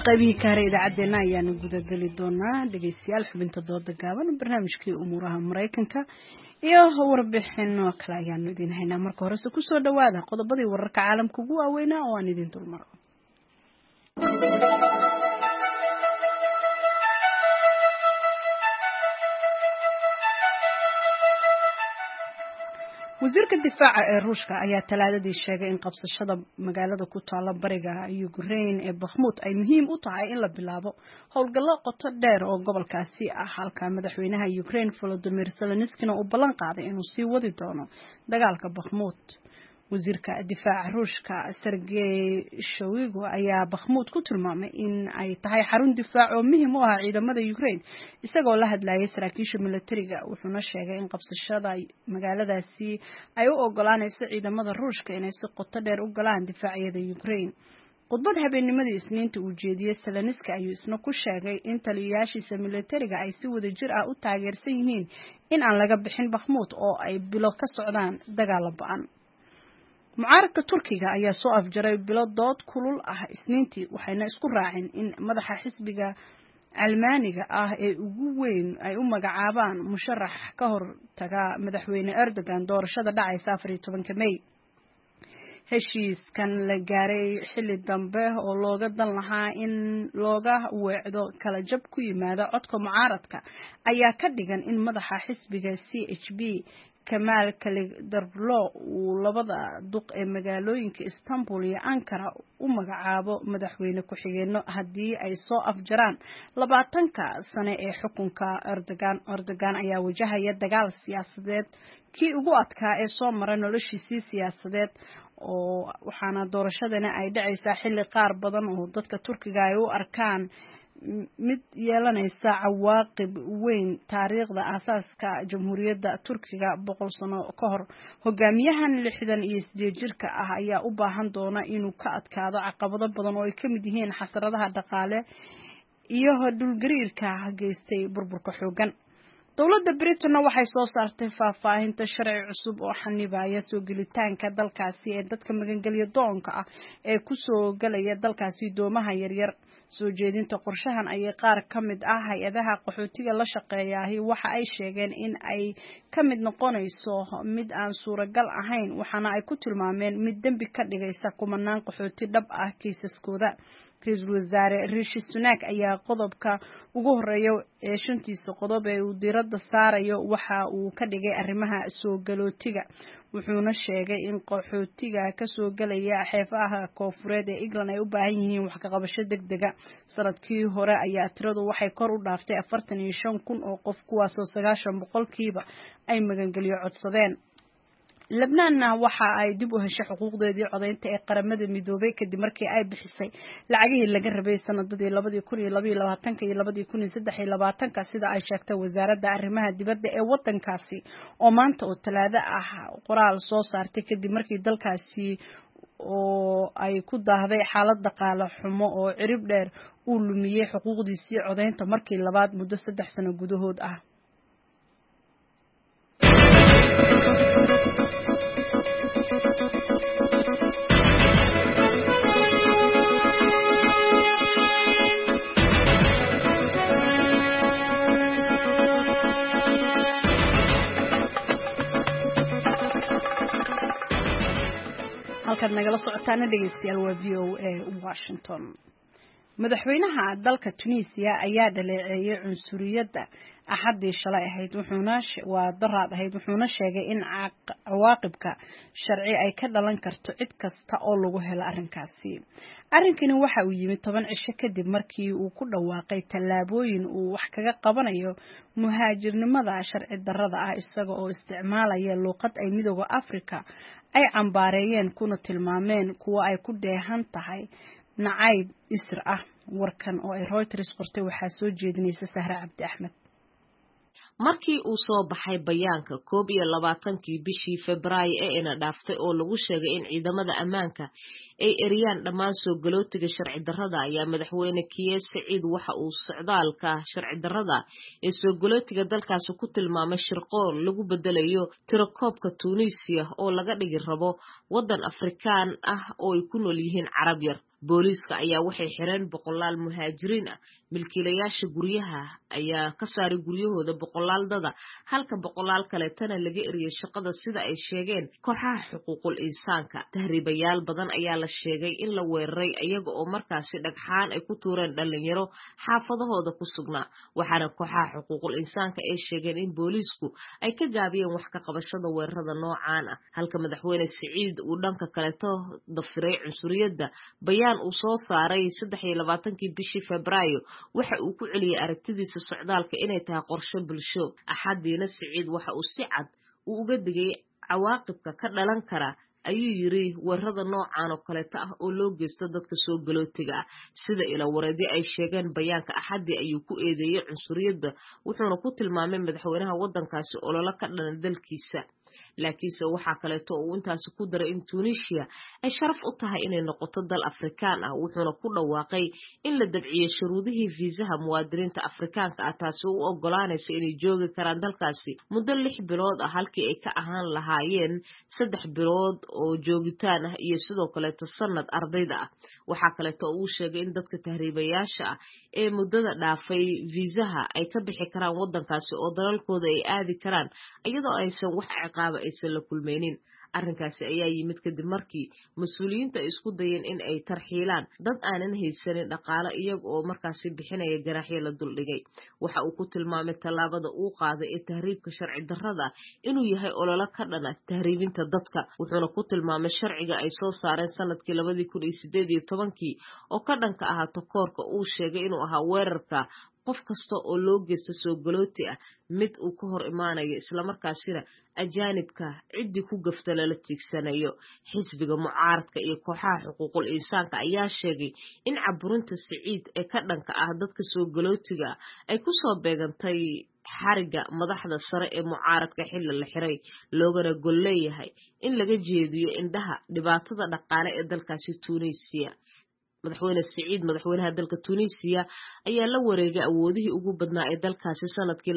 qaybihii ka haray idaacaddeenna ayaanu gudageli doonaa dhegaystayaal xubinta dooda gaaban barnaamijkii umuuraha maraykanka iyo warbixino kale ayaanu idin haynaa marka horese kusoo dhawaada qodobadii wararka caalamka ugu waaweynaa oo aan idin dulmaro wasiirka difaaca ee ruushka ayaa talaadadii sheegay in qabsashada magaalada ku taala bariga Ukraine ee Bakhmut ay muhiim u tahay in la bilaabo howlgallo qoto dheer oo gobolkaasi ah halka madaxweynaha Ukraine Volodymyr Zelensky uu ballan qaaday inuu sii wadi doono dagaalka Bakhmut. wasiirka difaaca ruushka Sergey Shoigu ayaa Bakhmut ku tilmaamay in ay tahay xarun difaac oo muhiim u ah ciidamada Ukraine isagoo la hadlayay saraakiisha militariga wuxuuna sheegay in qabsashada magaaladaasi ay u ogolaanayso ciidamada ruushka inay si qoto dheer u galaan difaacyada Ukraine. khudbad habeennimadii Isniinta uu jeediyay Zelensky ayuu isna ku sheegay in taliyayaashiisa militariga ay si wadajir ah u taageersan yihiin in aan laga bixin Bakhmut oo ay bilo ka socdaan dagaal ba'an. mucaaradka Turkiga ayaa soo afjaray bilo dood kulul ah Isniintii waxayna isku raaceen in madaxa xisbiga Almaaniga ah ee ugu weyn ay u magacaabaan musharax ka hor taga madaxweyne Erdogan doorashada dhacaysa 14 May. heshiiskan la gaaray xilli dambe oo looga dan lahaa in looga weecdo kala jab ku yimaada codka mucaaradka ayaa ka dhigan in madaxa xisbiga CHP Kemal Kılıçdaroğlu uu labada duq ee magaalooyinka Istanbul iyo Ankara u magacaabo madaxweyne ku-xigeenno haddii ay soo afjaraan 20 sano ee xukunka Erdogan ayaa wajahaya dagaal siyaasadeed kii ugu adkaa ee soo maray noloshiisii siyaasadeed oo waxaana doorashadana ay dhacaysaa xilli qaar badan oo dadka Turkiga ay u arkaan mid yeelanaysa cawaaqib weyn taariikhda aasaaska jamhuuriyadda Turkiga 100 sano ka hor. hogaamiyahan 68 jirka ah ayaa u baahan doona inuu ka adkaado caqabado badan oo ay ka mid yihiin xasaradaha dhaqaale iyo dhulgariirka geystay burburka xoogan. dowladda Britain waxay soo saartay faahfaahinta sharci cusub oo xanibaya soo gelitaanka dalkaasi ee dadka magangelyo doonka ah ee ku soo galaya dalkaasi doomaha yaryar. soo jeedinta qorshahan ay qaar ka mid ah hay'adaha qaxootiga la shaqeeyahay waxa ay sheegeen in ay ka mid noqonayso mid aan suuragal ahayn waxaana ay ku tilmaameen mid dambi ka dhigaysa kumanaan qaxooti dhab ah kiisaskooda. Ra'iisul Wasaare Rishi Sunak ayaa qodobka ugu horeeya ee shantiisa qodob ee uu diiradda saarayo waxa uu ka dhigay arrimaha soo galootiga wuxuuna sheegay in qaxootiga ka soo galaya xeefaha koonfureed ee England ay u baahan yihiin wax ka qabasho degdega. sanadkii hore ayaa tiradu waxay kor u dhaaftay 45,000 oo qof kuwaas oo 90% ay magangelyo codsadeen. Lebanon waxa ay dib u heshay xuquuqdeedii codeynta ee qaramada midoobay kadib markii ay bixisay lacagihii laga rabay sanadadii 2022 iyo 2023 sida ay sheegtay wasaaradda arrimaha dibadda ee wadankaasi oo maanta oo Talaado ah qoraal soo saartay kadib markii dalkaasi oo ay ku daahday xaalad dhaqaale xumo oo cirib dheer uu lumiyay xuquuqdiisii codeynta markii labaad muddo 3 sano gudahood ah. halkan nagala socotaana dhageystayaal waa VOA Washington. madaxweynaha dalka Tunisia ayaa dhaleeceeyay cunsuriyadda axadii shalay ahayd wuxuuna sheegay in cawaaqibka sharci ay ka dhalan karto cid kasta oo lagu helo arrinkaasi. arrinkani waxa uu yimid 10 cisho kadib markii uu ku dhawaaqay tallaabooyin uu wax kaga qabanayo muhaajirnimada sharci darrada ah isaga oo isticmaalaya luqad ay midowga Afrika ay cambaareeyeen kuna tilmaameen kuwa ay ku dheehan tahay nacayb isr ah. warkan oo ay Reuters qortay waxaa soo jeedinaysa Sahra Cabdi Axmed. markii uu soo baxay bayaanka 21 bishii Febraayo ee ina dhaaftay oo lagu sheegay in ciidamada ammaanka ay eriyaan dhammaan soo galootiga sharci darrada ayaa madaxweyne Kais Saied waxa uu socdaalka sharci darrada ee soo galootiga dalkaas ku tilmaamay shirqool lagu bedelayo tirakoobka Tunisia oo laga dhigi rabo wadan Afrikaan ah oo ay ku nool yihiin Carab yar. booliiska ayaa waxay xireen boqolaal muhaajiriin ah milkiilayaasha guryaha ayaa ka saaray guryahooda boqolaal dada halka boqolaal kaleetana laga eriyay shaqada sida ay sheegeen kooxaha xuquuqul insaanka tahriibayaal badan ayaa la sheegay in la weeraray iyaga oo markaasi dhagxaan ay ku tuureen dhalinyaro xaafadahooda ku sugnaa waxaana kooxaha xuquuqul insaanka ay sheegeen in booliisku ay ka gaabiyeen wax ka qabashada weerarada noocaan ah halka madaxweyne Siciid uu dhanka kaleeto dafiray cunsuriyadda bayaan uu soo saaray 23 bishii Febraayo waxa uu ku celiyay aragtidiisa socdaalka inay tahay qorshe bulsho axadiina Siciid waxa uu si cad uga digay cawaaqibka ka dhalan kara ayuu yiri weerarada noocaan oo kaleeto ah oo loo geysto dadka soo galootiga sida ila wareedii ay sheegeen bayaanka axadii ayuu ku eedeeyay cunsuriyadda wuxuuna ku tilmaamay madaxweynaha wadankaasi olole ka dhan dalkiisa laakiinse waxa kaleeto uu intaas ku daray in Tunisia ay sharaf u tahay inay noqoto dal Afrikaan ah wuxuuna ku dhawaaqay in la dabciyo shuruudihii fiisaha muwaadiniinta Afrikaanka ah taas oo u ogolaanaysa inay joogi karaan dalkaasi muddo 6 bilood ah halkii ay ka ahaan lahaayeen 3 bilood oo joogitaan ah iyo sidoo kale sanad ardayda ah waxa kaleeto uu sheegay in dadka tahriibayaasha ah ee muddada dhaafay fiisaha ay ka bixi karaan wadankaasi oo dalalkooda ay aadi karaan iyadoo aysan wax ciqaaba aysan la kulmeenin arrinkaasi ayaa yimid kadib markii mas'uuliyiinta isku dayeen in ay tarxiilaan dad aanan haysanin dhaqaale iyaga oo markaasi bixinaya ganaaxyo la duldhigay waxa uu ku tilmaamay tallaabada uu qaaday ee tahriibka sharci darrada inuu yahay olole ka dhana tahriibinta dadka wuxuuna ku tilmaamay sharciga ay soo saareen sanadkii 2018 oo ka dhanka ahaa takoorka uu sheegay inuu ahaa weerarka qof kasta oo loo geysto soo galooti ah mid uu ka hor imaanayo isla markaasina ajaanibka cidii ku gaftala la tiigsanayo xisbiga mucaaradka iyo kooxaha xuquuqul insaanka ayaa sheegay in caburinta Siciid ee ka dhanka ah dadka soo galootiga ay ku soo beegantay xariga madaxda sare ee mucaaradka xilli la xiray loogana gol leeyahay in laga jeediyo indhaha dhibaatada dhaqaale ee dalkaasi Tunisia madaxweyne Siciid madaxweynaha dalka Tunisia ayaa la wareegay awoodihii ugu badnaa ee dalkaasi sanadkii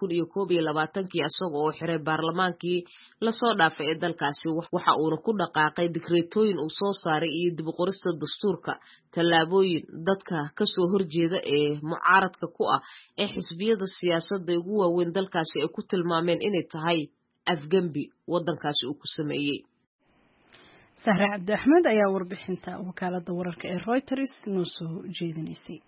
2021 asagoo oo xiray baarlamaankii la soo dhaafay ee dalkaasi waxa uu ku dhaqaaqay dikreetooyin uu soo saaray iyo dib u qorista dastuurka tallaabooyin dadka ka soo horjeeda ee mucaaradka ku ah ee xisbiyada siyaasadda ugu waaweyn dalkaasi ay ku tilmaameen inay tahay afgambi wadankaasi uu ku sameeyay Sahra Cabdi Axmed ayaa warbixinta wakaaladda wararka ee Reuters noo soo jeedinaysay.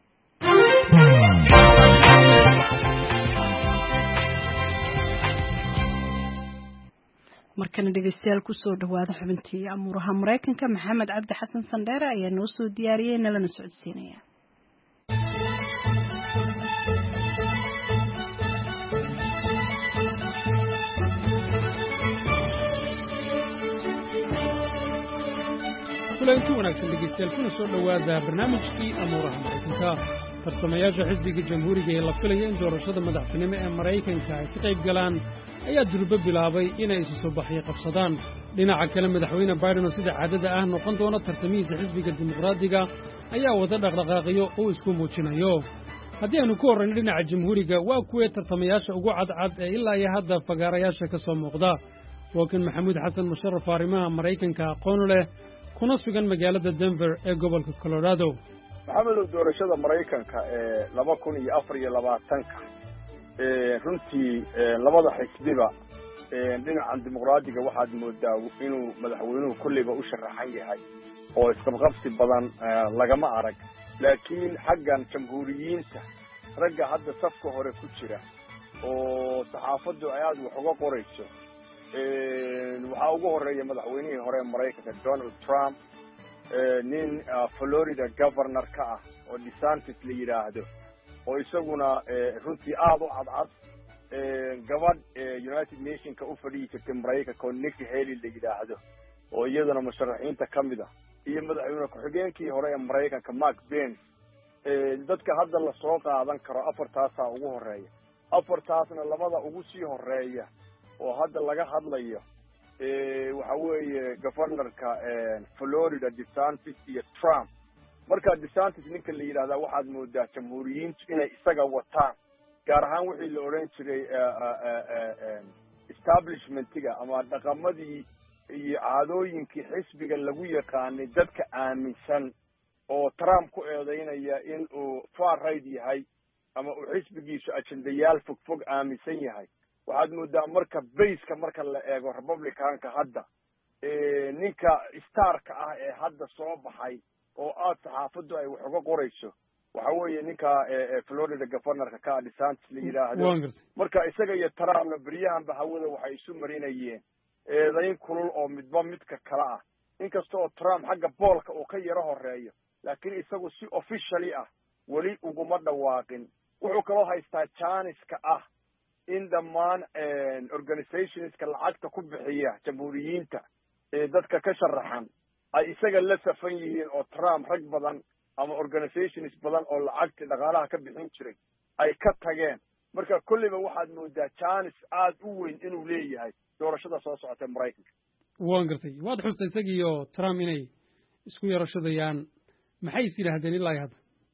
markana dhegeystayaal ku soo dhawaada xubintii amuuraha Mareykanka Maxamed Cabdi Xasan Sandheere ayaa noo soo diyaariyay nalana socodsiinaya. kulanti wanaagsan dhegeystayaal kuna soo dhawaada barnaamijkii amuuraha Mareykanka tartamayaasha xisbiga jamhuuriga ee la filayo in doorashada madaxtinimo ee Mareykanka ay ka qayb galaan ayaa durba bilaabay inay isu soo baxyo qabsadaan dhinaca kale madaxweyne Biden oo sida caadada ah noqon doona tartamihiisa xisbiga dimuqraadiga ayaa wada dhaqdhaqaaqyo oo isku muujinayo haddii aanu ku horreyno dhinaca jamhuuriga waa kuwee tartamayaasha ugu cadcad ee ilaa iyo hadda fagaarayaasha ka soo muuqda waa kan maxamuud xasan musharraf arrimaha Mareykanka aqoon leh kuna sugan magaalada Denver ee gobolka Colorado maxamedow doorashada Mareykanka ee 2024 runtii labada xisbiba dhinaca dimuqraadiga waxaad moodaa inuu madaxweynuhu kulliba u sharaxan yahay oo isqabqabsi badan lagama arag laakiin xaggan jamhuuriyiinta ragga hadda safka hore ku jira oo saxaafaddu ay aad wax uga qorayso waxaa ugu horeeya madaxweynihii hore Mareykanka Donald Trump nin Florida governor ka ah oo DeSantis la yiraahdo oo isaguna runtii aad u cadcad gabadh United Nationska u fadhiisatay Mareykanka oo Nikki Haley la yiraahdo oo iyaduna musharaxiinta kamid ah iyo madaxweyne ku-xigeenkii hore ee Mareykanka Mark Pence dadka hadda la soo qaadan karo afartaasa ugu horeeya afartaasna labada ugu sii horeeya oo hadda laga hadlayo waxa weeye governorka Florida DeSantis iyo Trump marka DeSantis ninka la yiraahdo waxaad moodaa jamhuuriyiintu inay isaga wataan gaar ahaan wixii la oran jiray establishmentiga ama dhaqamadii iyo caadooyinkii xisbiga lagu yaqaanay dadka aaminsan oo Trump ku eedeynaya in uu far right yahay ama uu xisbigiisu ajendayaal fog aaminsan yahay waxaad moodaa marka base-ka marka la eego Republicanka hadda ninka starka ah ee hadda soo baxay oo aad saxaafaddu ay wax uga qorayso waxa weeye ninka Florida governorka ka DeSantis la yiraahdo marka isaga iyo Trump beriyahanba hawada waxay isu marinayeen eedayn kulul oo midba midka kala ah inkastoo Trump xagga boolka uu ka yara horeeyo laakiin isagu si officially ah wali uguma dhawaaqin wuxuu kaloo haystaa chance-ka ah in dhammaan organizationska lacagta ku bixiya jamhuuriyiinta ee dadka ka sharaxan ay isaga la safan yihiin oo Trump rag badan ama organizations badan oo lacagta dhaqaalaha ka bixin jiray ay ka tageen marka kulliba waxaad moodaa chance aad u weyn inuu leeyahay doorashada soo socota Mareykanka waan gartay waad xustay isagiyo Trump inay isku yarashadayaan maxay is yiraahdeen ilaa hadda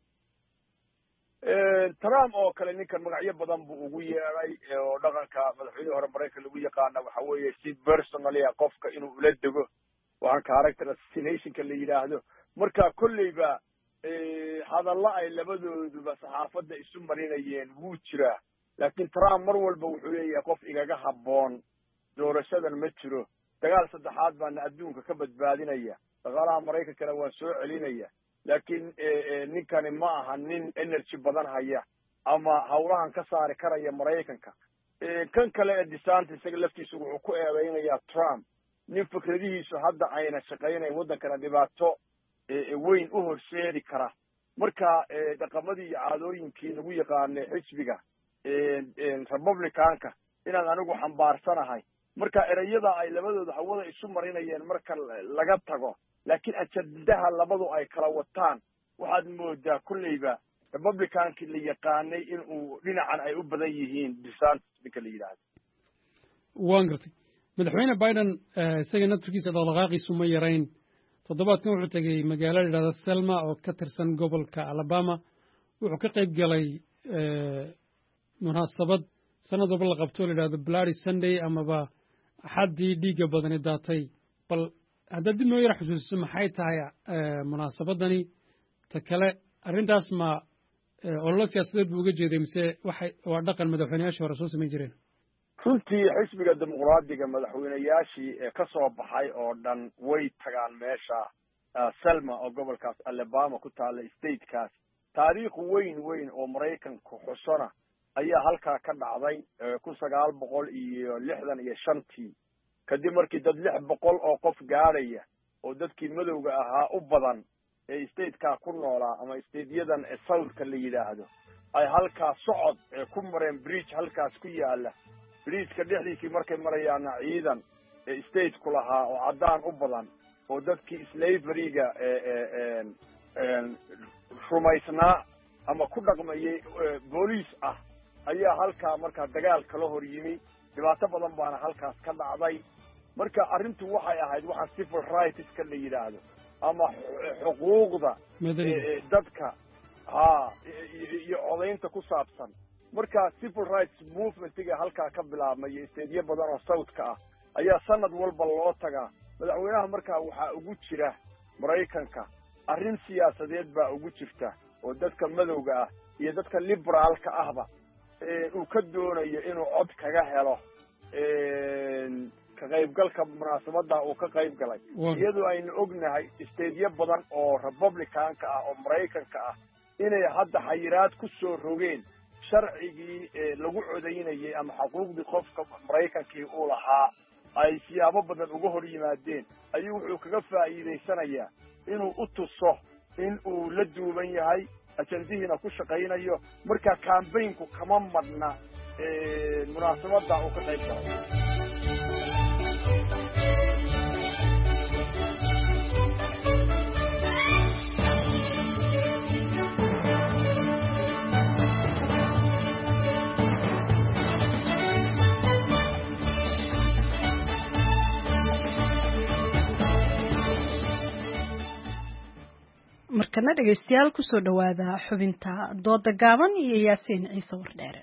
Trump oo kale ninkan magacyo badan buu ugu yeeray oo dhaqanka madaxweynaha hore Mareykanka lagu yaqaan waxa weeye si personally qofka inuu ula dego waxaan character assassination-ka la yiraahdo marka kulliba hadalla ay labadooduba saxaafadda isu marinayeen wuu jiraa laakiin Trump mar walba wuxuu leeyahay qof igaga habboon doorashadan ma jiro dagaal saddexaad baan adduunka ka badbaadinaya dagaalaha Mareykankana waan soo celinaya laakiin ninkani ma aha nin energy badan haya ama hawlahan ka saari karaya Mareykanka kan kale ee DeSantis isaga laftiisu wuxuu ku eedeynayaa Trump nin fikradihiisu hadda ayna shaqeynay wadankana dhibaato weyn u horseedi kara marka dhaqamadii iyo caadooyinkii lagu yaqaanay xisbiga Republicanka inaan anigu xambaarsanahay marka erayada ay labadooda hawada isu marinayeen marka laga tago laakiin ajandaha labadu ay kala wataan waxaad moodaa kulliba Republicankii la yaqaanay in uu dhinacan ay u badan yihiin DeSantis ninka la yiraahdo waan gartay madaxweyne Biden isaga naftiisa dhaqdhaqaaqiisu ma yarayn toddobaadkan wuxuu tagay magaalada la yiraahdo Selma oo ka tirsan gobolka Alabama wuxuu ka qayb galay munaasabad sanad walba la qabto la yiraahdo Bloody Sunday amaba axadii dhiiga badani daatay bal hadda dib noo yara xusuusiso maxay tahay munaasabadani ta kale arrintaas ma olole siyaasadeed buu uga jeeday mise waa dhaqan madaxweynayaashii hore soo samayn jireen runtii xisbiga dimuqraadiga madaxweynayaashii ka soo baxay oo dhan way tagaan meesha Selma oo gobolkaas Alabama ku taala statekaas taariikh weyn oo Mareykanku xusana ayaa halkaa ka dhacday 1965 kadib markii dad 600 oo qof gaaraya oo dadkii madowga ahaa u badan ee stateka ku noolaa ama stateyadan Southka la yiraahdo ay halkaa socod ku mareen bridge halkaas ku yaala bridge-ka dhexdiisii markay marayaan ciidan state ku lahaa oo cadaan u badan oo dadkii slavery-ga rumaysnaa ama ku dhaqmayay booliis ah ayaa halkaa markaa dagaal kala hor yimi dhibaato badan baana halkaas ka dhacday marka arrintu waxay ahayd waxa civil rights-ka la yiraahdo ama xuquuqda dadka iyo codaynta ku saabsan marka civil rights movement-ga halkaa ka bilaabmay isteedyo badan oo Southka ah ayaa sanad walba loo tagaa madaxweynaha markaa waxaa ugu jira Mareykanka arrin siyaasadeed baa ugu jirta oo dadka madowga ah iyo dadka liberaalka ahba uu ka doonayo inuu cod kaga helo ka qaybgalka munaasabada uu ka qayb galay iyadoo aynu ognahay isteedyo badan oo Republicanka ah oo Mareykanka ah inay hadda xayiraad ku soo rogeen sharcigii lagu codeynayay ama xuquuqdii qofka Mareykankii uu lahaa ay siyaabo badan uga hor yimaadeen ayuu wuxuu kaga faa'iideysanayaa inuu u tuso in uu la duuban yahay ajandihiina ku shaqaynayo marka campaign-ku kama madna munaasabada uu ka qayb galay markana dhegeystayaal ku soo dhawaada xubinta dooda gaaban iyo Yaasiin Ciise Wardheere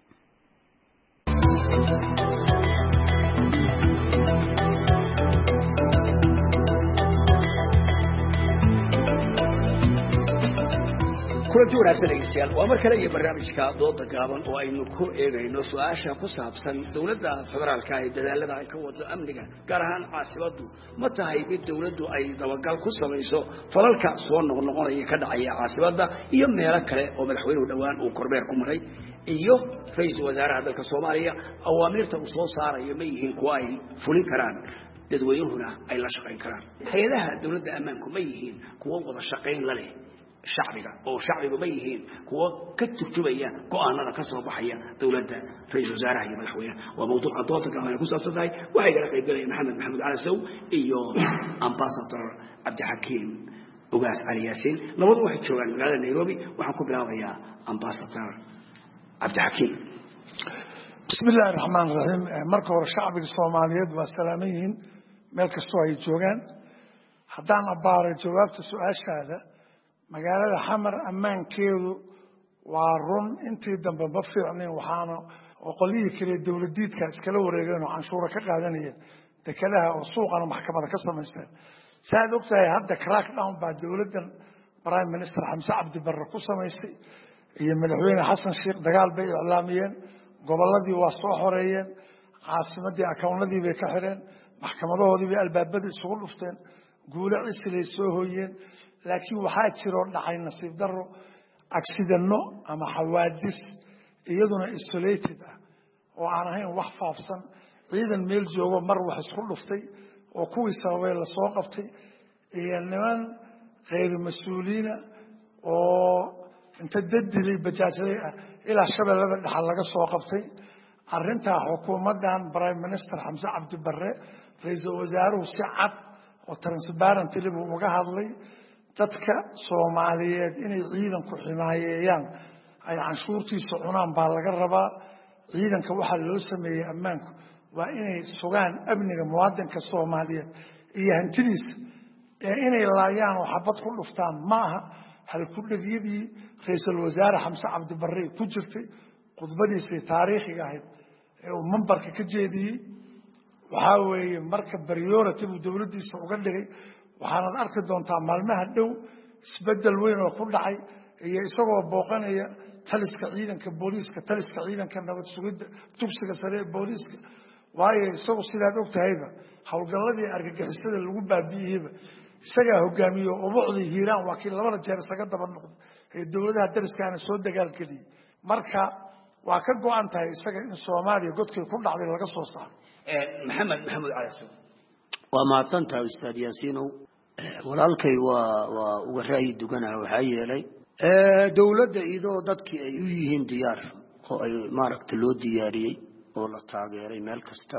kulanti wanaagsan dhegeystayaal waa mar kale iyo barnaamijka dooda gaaban oo aynu ku eegayno su-aasha ku saabsan dowladda federaalka ee dadaalada ay ka wado amniga gaar ahaan caasimadu ma tahay mid dowladdu ay dabagal ku samayso falalka soo noqnoqonaya ka dhacaya caasimada iyo meelo kale oo madaxweynuhu dhowaan uu kormeer ku maray iyo ra'iisul wasaaraha dalka Soomaaliya awaamirta uu soo saarayo ma yihiin kuwa ay fulin karaan dadweynuhuna ay la shaqayn karaan hay'adaha dowladda ammaanku ma yihiin kuwa wada shaqayn la leh shacbiga oo shacbiga ma yihiin kuwa ka turjubaya go'aanada ka soo baxaya dowladda ra'iisul wasaaraha iyo madaxweynaha waa mowduuca dooda gaaban ku saabsan tahay waxay kala qayb galayaan maxamed maxamuud cali sow iyo ambassador cabdixakiim ugaas cali yaasiin labadu waxay joogaan magaalada Nairobi waxaan ku bilaabayaa ambassador cabdixakiim بسم الله الرحمن الرحيم marka hore shacbiga Soomaaliyeed waa salaamayeen meel kastoo ay joogaan haddaan abaaro jawaabta su'aashaada magaalada xamar ammaankeedu waa run intii dambe ma fiicneen waxaana qolihii kale dawladiidka iskala wareegeen oo canshuura ka qaadanayeen dekadaha oo suuqana maxkamada ka samaysteen saad ogtahay hadda crackdown baa dawladdan prime minister Xamse Cabdi Barre ku samaysay iyo madaxweyne Xasan Sheekh dagaal bay iclaamiyeen goboladii waa soo xoreeyeen caasimadii akawnadii bay ka xireen maxkamadahoodii bay albaabada isugu dhufteen guulo cisilay soo hooyeen laakiin waxaa jiro dhacay nasiib darro accidentno ama xawaadis iyaduna isolated ah oo aan ahayn wax faafsan ciidan meel joogo mar wax isku dhuftay oo kuwii sababay la soo qabtay iyo niman غير مسؤولين oo inta dadilay bajaajaday ilaa shabeellada dhaxal laga soo qabtay arinta xukuumadan prime minister Xamse Cabdi Barre ra'iisul wasaaruhu si cad oo transparent leh uga hadlay dadka Soomaaliyeed inay ciidan ku ximaayeen ay canshuurtiisa cunaan baa laga rabaa ciidanka waxa loo sameeyay ammaanku waa inay sugaan amniga muwaadinka Soomaaliyeed iyo hantidiisa inay laayaan oo xabad ku dhuftaan maaha hal ku dhagiyadii ra'iisul wasaare Xamse Cabdi Barre ku jirtay khudbadiisa taariikhiga ahayd ee uu mambarka ka jeediyay waxa weeye marka priority uu dawladdiisa uga dhigay waxaad arki doontaa maalmaha dhow isbedel weyn oo ku dhacay iyo isagoo booqanaya taliska ciidanka booliiska taliska ciidanka nabad sugidda dugsiga sare ee booliiska waayo isagoo sidaad ogtahayba hawlgalladii argagixisada lagu baabi'iyayba isaga hogaamiyo ubuucdii hiiraan waa kii labada jeer isaga daba noqday ee dawladaha dariskaana soo dagaalgeliyay marka waa ka go'an tahay isaga in Soomaaliya godkay ku dhacday laga soo saaro maxamed maxamuud cali waa mahadsantahay ustaad yaasiinow walaalkay waa uga ra'yi duganahay waxaa yeelay dawladda idoo dadkii ay u yihiin diyaar oo ay maaragtay loo diyaariyey oo la taageeray meel kasta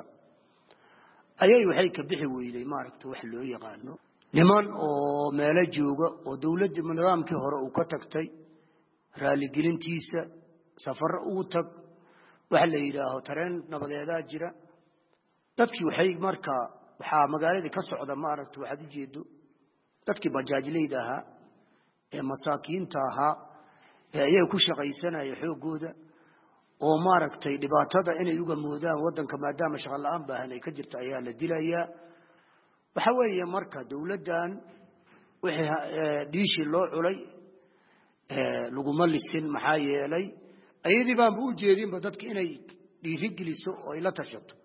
ayay waxay ka bixi weyday maaragtay wax loo yaqaano niman oo meelo jooga oo dawladda nidaamkii hore uu ka tagtay raali gelintiisa safar uu tag waxa la yiraahdo tareen nabadeeda jira dadkii waxay markaa waxaa magaalada ka socda maaragtay waxa u jeedo dadkii bajaajleyda ahaa ee masaakiinta ahaa ee ay ku shaqaysanayeen xoogooda oo maaragtay dhibaatada inay uga moodaan wadanka maadaama shaqo la'aan baahan ay ka jirto ayaa la dilayaa waxa weeye marka dawladdan wixii dhiishi loo culay lagu malisin maxaa yeelay ayadii baan u jeedinba dadka inay dhiiri geliso oo ay la tashato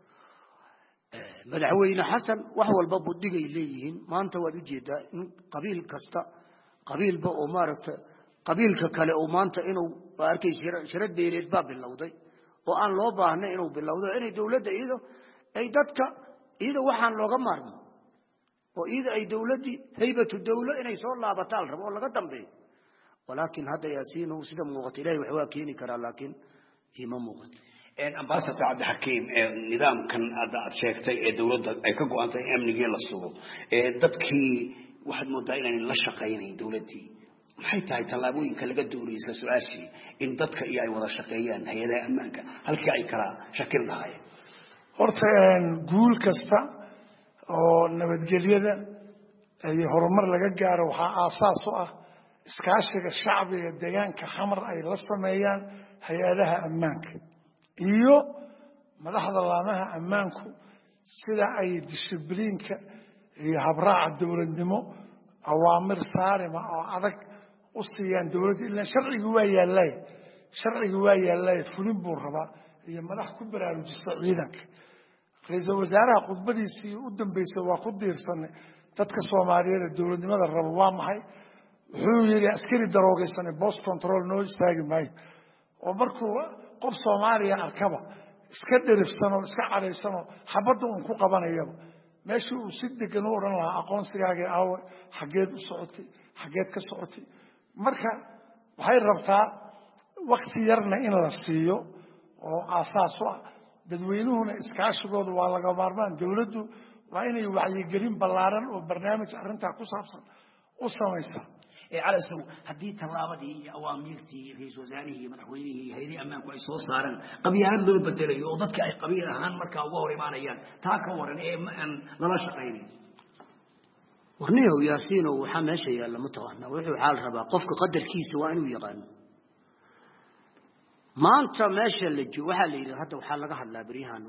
madaxweyne xasan wax walba budigay leeyihiin maanta waad u jeedaa in qabiil kasta qabiilba oo maaragtay qabiilka kale oo maanta inuu arkay shirad beeleed baa bilowday oo aan loo baahnay inuu bilowdo inay dawladda ay dadka waxaan looga maarmo oo ay dawladdi haybatu dawla inay soo laabataan rabo oo laga dambeeyo ولكن هذا ياسين وسيد موقت إلهي وحوا كيني كرا لكن إمام موقت ambassador cabdixakiim nidaam kan aad sheegtay ee dawladda ay ka go'aantay amniga la sugo dadkii waxaad moodaa inay la shaqeeyeen dawladii maxay tahay talaabooyinka laga doonay isla su'aashii in dadka iyo ay wada shaqeeyaan hay'adaha ammaanka halkii ay kala shakil lahaayeen horta guul kasta oo nabadgelyada ay horumar laga gaaro waxa aasaas u ah iskaashiga shacbiga deegaanka xamar ay la sameeyaan hay'adaha ammaanka iyo madaxda laamaha ammaanku sida ay dishibliinka iyo habraaca dawladnimo awaamir saarima oo adag u u siiyaan dowladda ilaa sharcigu waa yaallay fulin buu rabaa iyo madax ku baraarujista ciidanka ra-iisul wasaaraha khudbadiisii u dambeysay waa ku diirsanay dadka Soomaaliyeed ee dowladnimada raba waa maxay wuxuu yiri askari daroogaysan post control noo istaagi maayo oo markuu qof Soomaaliya arkaba iska dherifsano iska cadaysano xabadda uu ku qabanayaba meeshii uu si degan u oran lahaa aqoonsigaaga aawe xageed u socotay xageed ka socotay marka waxay rabtaa waqti yarna in la siiyo oo aasaas ah dadweynuhuna iskaashigooda waa laga maarmaan dawladdu waa inay wacyigelin ballaaran oo barnaamij arrintaa ku saabsan u samaysaa على سو هدي تلابدي أوامرتي رئيس وزراء مدحوينه هذه أمام كويس وصارن قبيان لو بدل يوضتك أي قبيلة هان مركا ووري مانيان تاكورن إيه أن لا شقيني ورنيه ياسين وحماشة يا المتوهنا وحي حال ربا قفك قدر كيس وأنو يغان ما أنت ماشي اللي جو وحلي هذا وحال لقى حلا بريهان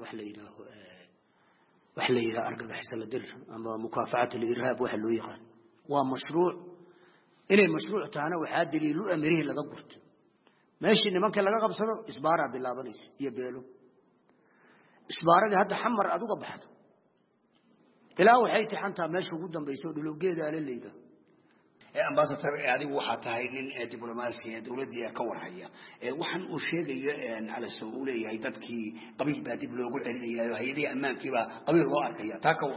وحلي أرقى حسن الدر أما مكافحة الإرهاب وحلو يغان ومشروع إلى المشروع تاعنا وحاد لي لو أمره لذا قرت ماشي إن ما كان لقى قبصنا إسبارة بالله بنيس يبيلو إسبارة هذا حمر أدوق بحث إلا وحيت حنتا ماشي قدام بيسود لو جيد على الليلة أمباسطور هذه وحتى هاي دبلوماسية دولتي كور حيا وحن أشياء على السؤولية هيدتك قبيل بعد بلوغ عليا هذه أمام كذا قبيل واقع يا تاكور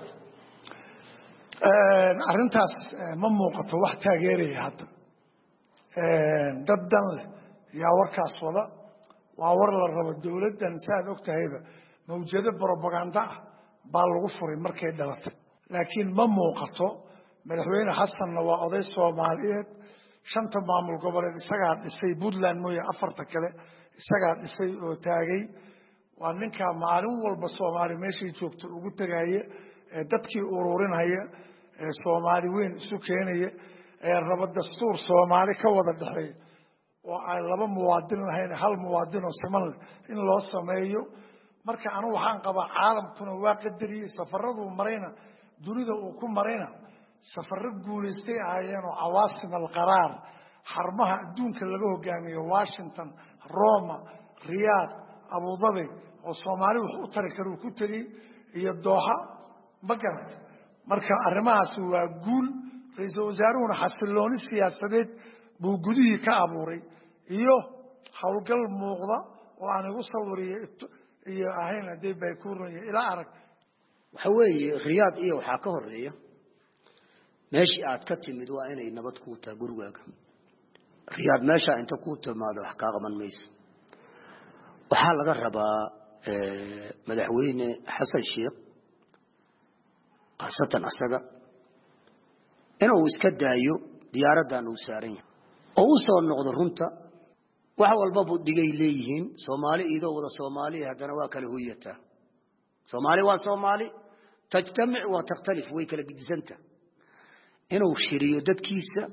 arrintaas ma muuqato wax taageeraya hadda dad dan leh yaa warkaas wada waa war la rabo dawladdan saad og tahayba mawjado propaganda ah baa lagu furay markay dhalatay laakiin ma muuqato madaxweyne xasanna waa oday Soomaaliyeed shanta maamul goboleed isagaa dhisay Puntland mooye afarta kale isagaa dhisay oo taagay waa ninka maalin walba Soomaali meeshii joogto ugu tagaye dadkii ururinaya Soomaali weyn isu keenaya raba dastuur Soomaali ka wada dhaxay oo ay laba muwaadin lahayn hal muwaadin oo siman in loo sameeyo marka anu waxaan qabaa caalamkuna waa qadariyay safaradu marayna dunida uu ku marayna safar guuleystay ayaan oo awaasim alqaraar xarmaha adduunka laga hogaamiyo Washington Roma Riyadh Abu Dhabi oo Soomaali wax u tari karo ku tagay iyo Doha magarat marka arrimahaas waa guul ra'iisul wasaaruhuna xasilooni siyaasadeed buu gudihii ka abuuray iyo hawlgal muuqda oo aan ugu sawiriyay iyo ahayn haday bay ku runayeen ila arag waxa weeye Riyadh iyo waxa ka horeeya meeshii aad ka timid waa inay nabad ku taa gurigaaga Riyadh meesha inta ku timaado wax ka qaban mayso waxa laga rabaa madaxweyne Xasan Sheekh qasatan asaga inuu iska daayo diyaaradan uu saaran yahay oo uu soo noqdo runta waxa walba buu dhigay leeyihiin Soomaali idoo wada Soomaali hadana waa kala hooyata Soomaali waa Soomaali tajtamic wa takhtalif way kala gidisanta inuu shiriyo dadkiisa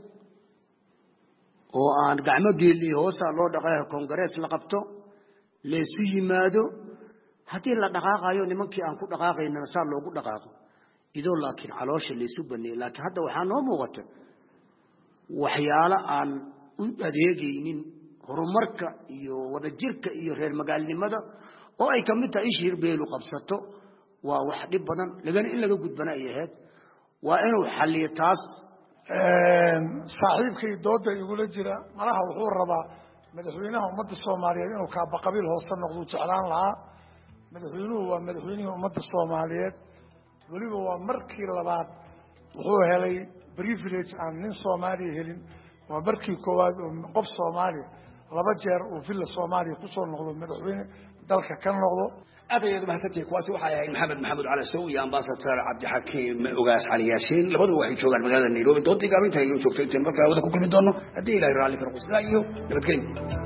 oo aan gacmo geelii hoosa loo dhaqay Congress la qabto leesu yimaado hadii la dhaqaaqayo nimankii aan ku dhaqaaqayna saar loogu dhaqaaqo idoo laakiin caloosha leesu banay laakiin hadda waxaa noo muuqata waxyaalo aan u adeegaynin horumarka iyo wada jirka iyo reer magaalnimada oo ay kamid tahay shir beelu qabsato waa wax dhib badan laga in laga gudbana ay ahayd waa inuu xalliyo taas saaxiibkii dooda igula jira malaha wuxuu rabaa madaxweynaha ummadda Soomaaliyeed inuu ka baqabil hoose noqdo jeclaan lahaa madaxweynuhu waa madaxweynaha ummadda Soomaaliyeed waliba waa markii labaad wuxuu helay privilege aan nin Soomaali helin waa markii koowaad oo qof Soomaali laba jeer oo fil Soomaaliya ku soo noqdo madaxweyne dalka ka noqdo أبي ما تتي كواسي وحياة محمد على سوي أمباسطور عبد الحكيم أوغاس علي ياسين لبدو واحد شو قال مجال النيلو من دوتي قابين تايلو شوف تلتين بقى وده كل من دونه أدي لا يرالي في القصة لا يو نبتكلم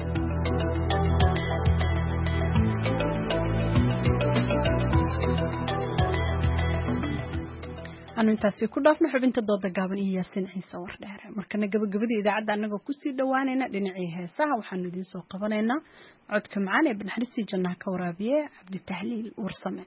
أنا intaasi ku dhaafno xubinta dooda gaaban iyo Yaasiin Ciise war dheer markana gabagabada idaacadda anaga ku sii dhawaanayna dhinacii heesaha waxaan idin soo qabanaynaa codka macaan ee banaxriisi jannaha ka waraabiye Cabdi Tahliil Warsame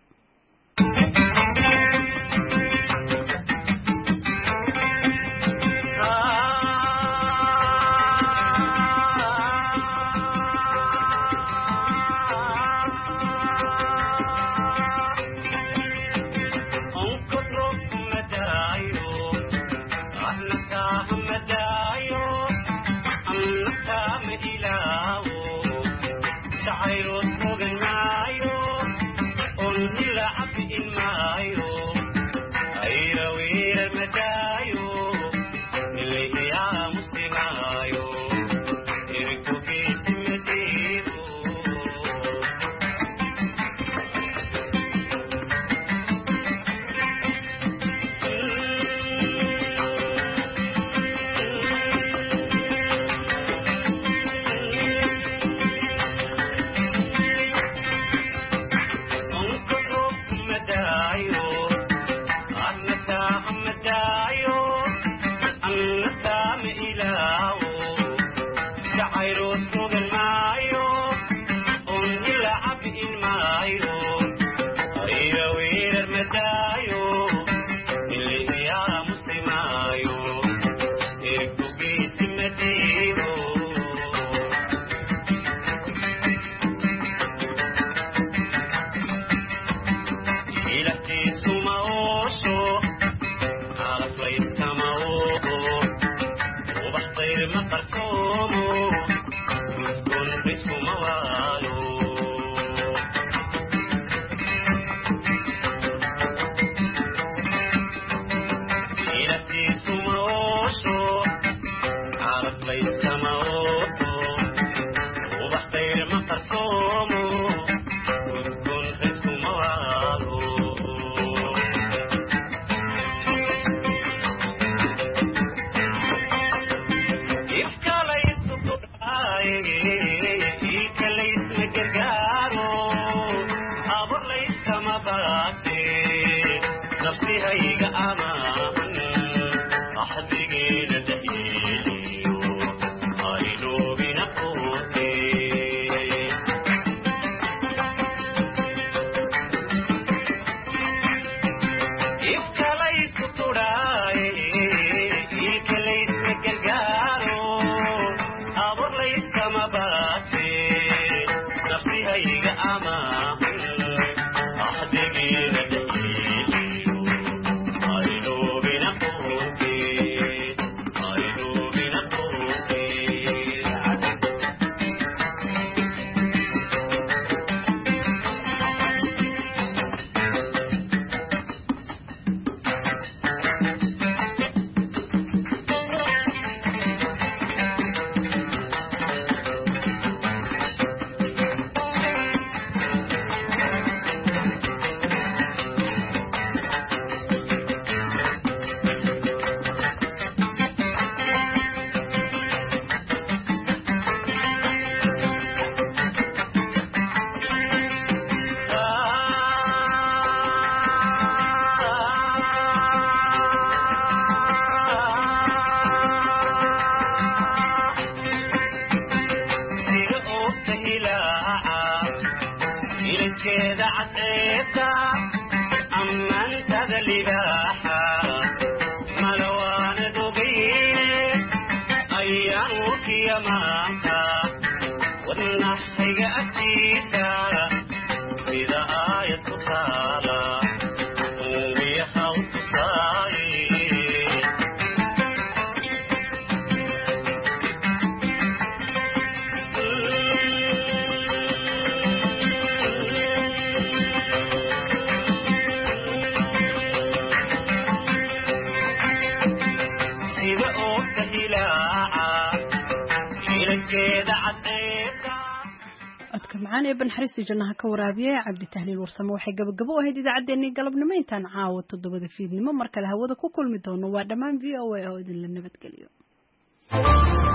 بنحرسي جنها كورابية عبد التهليل ورسمه وحي قبقبوه هيدي دا عديني قلب نمين تنعاود تدوبة فيدني ممركة لها وذا كل مدون وادمان في أو إذن لنبت قليو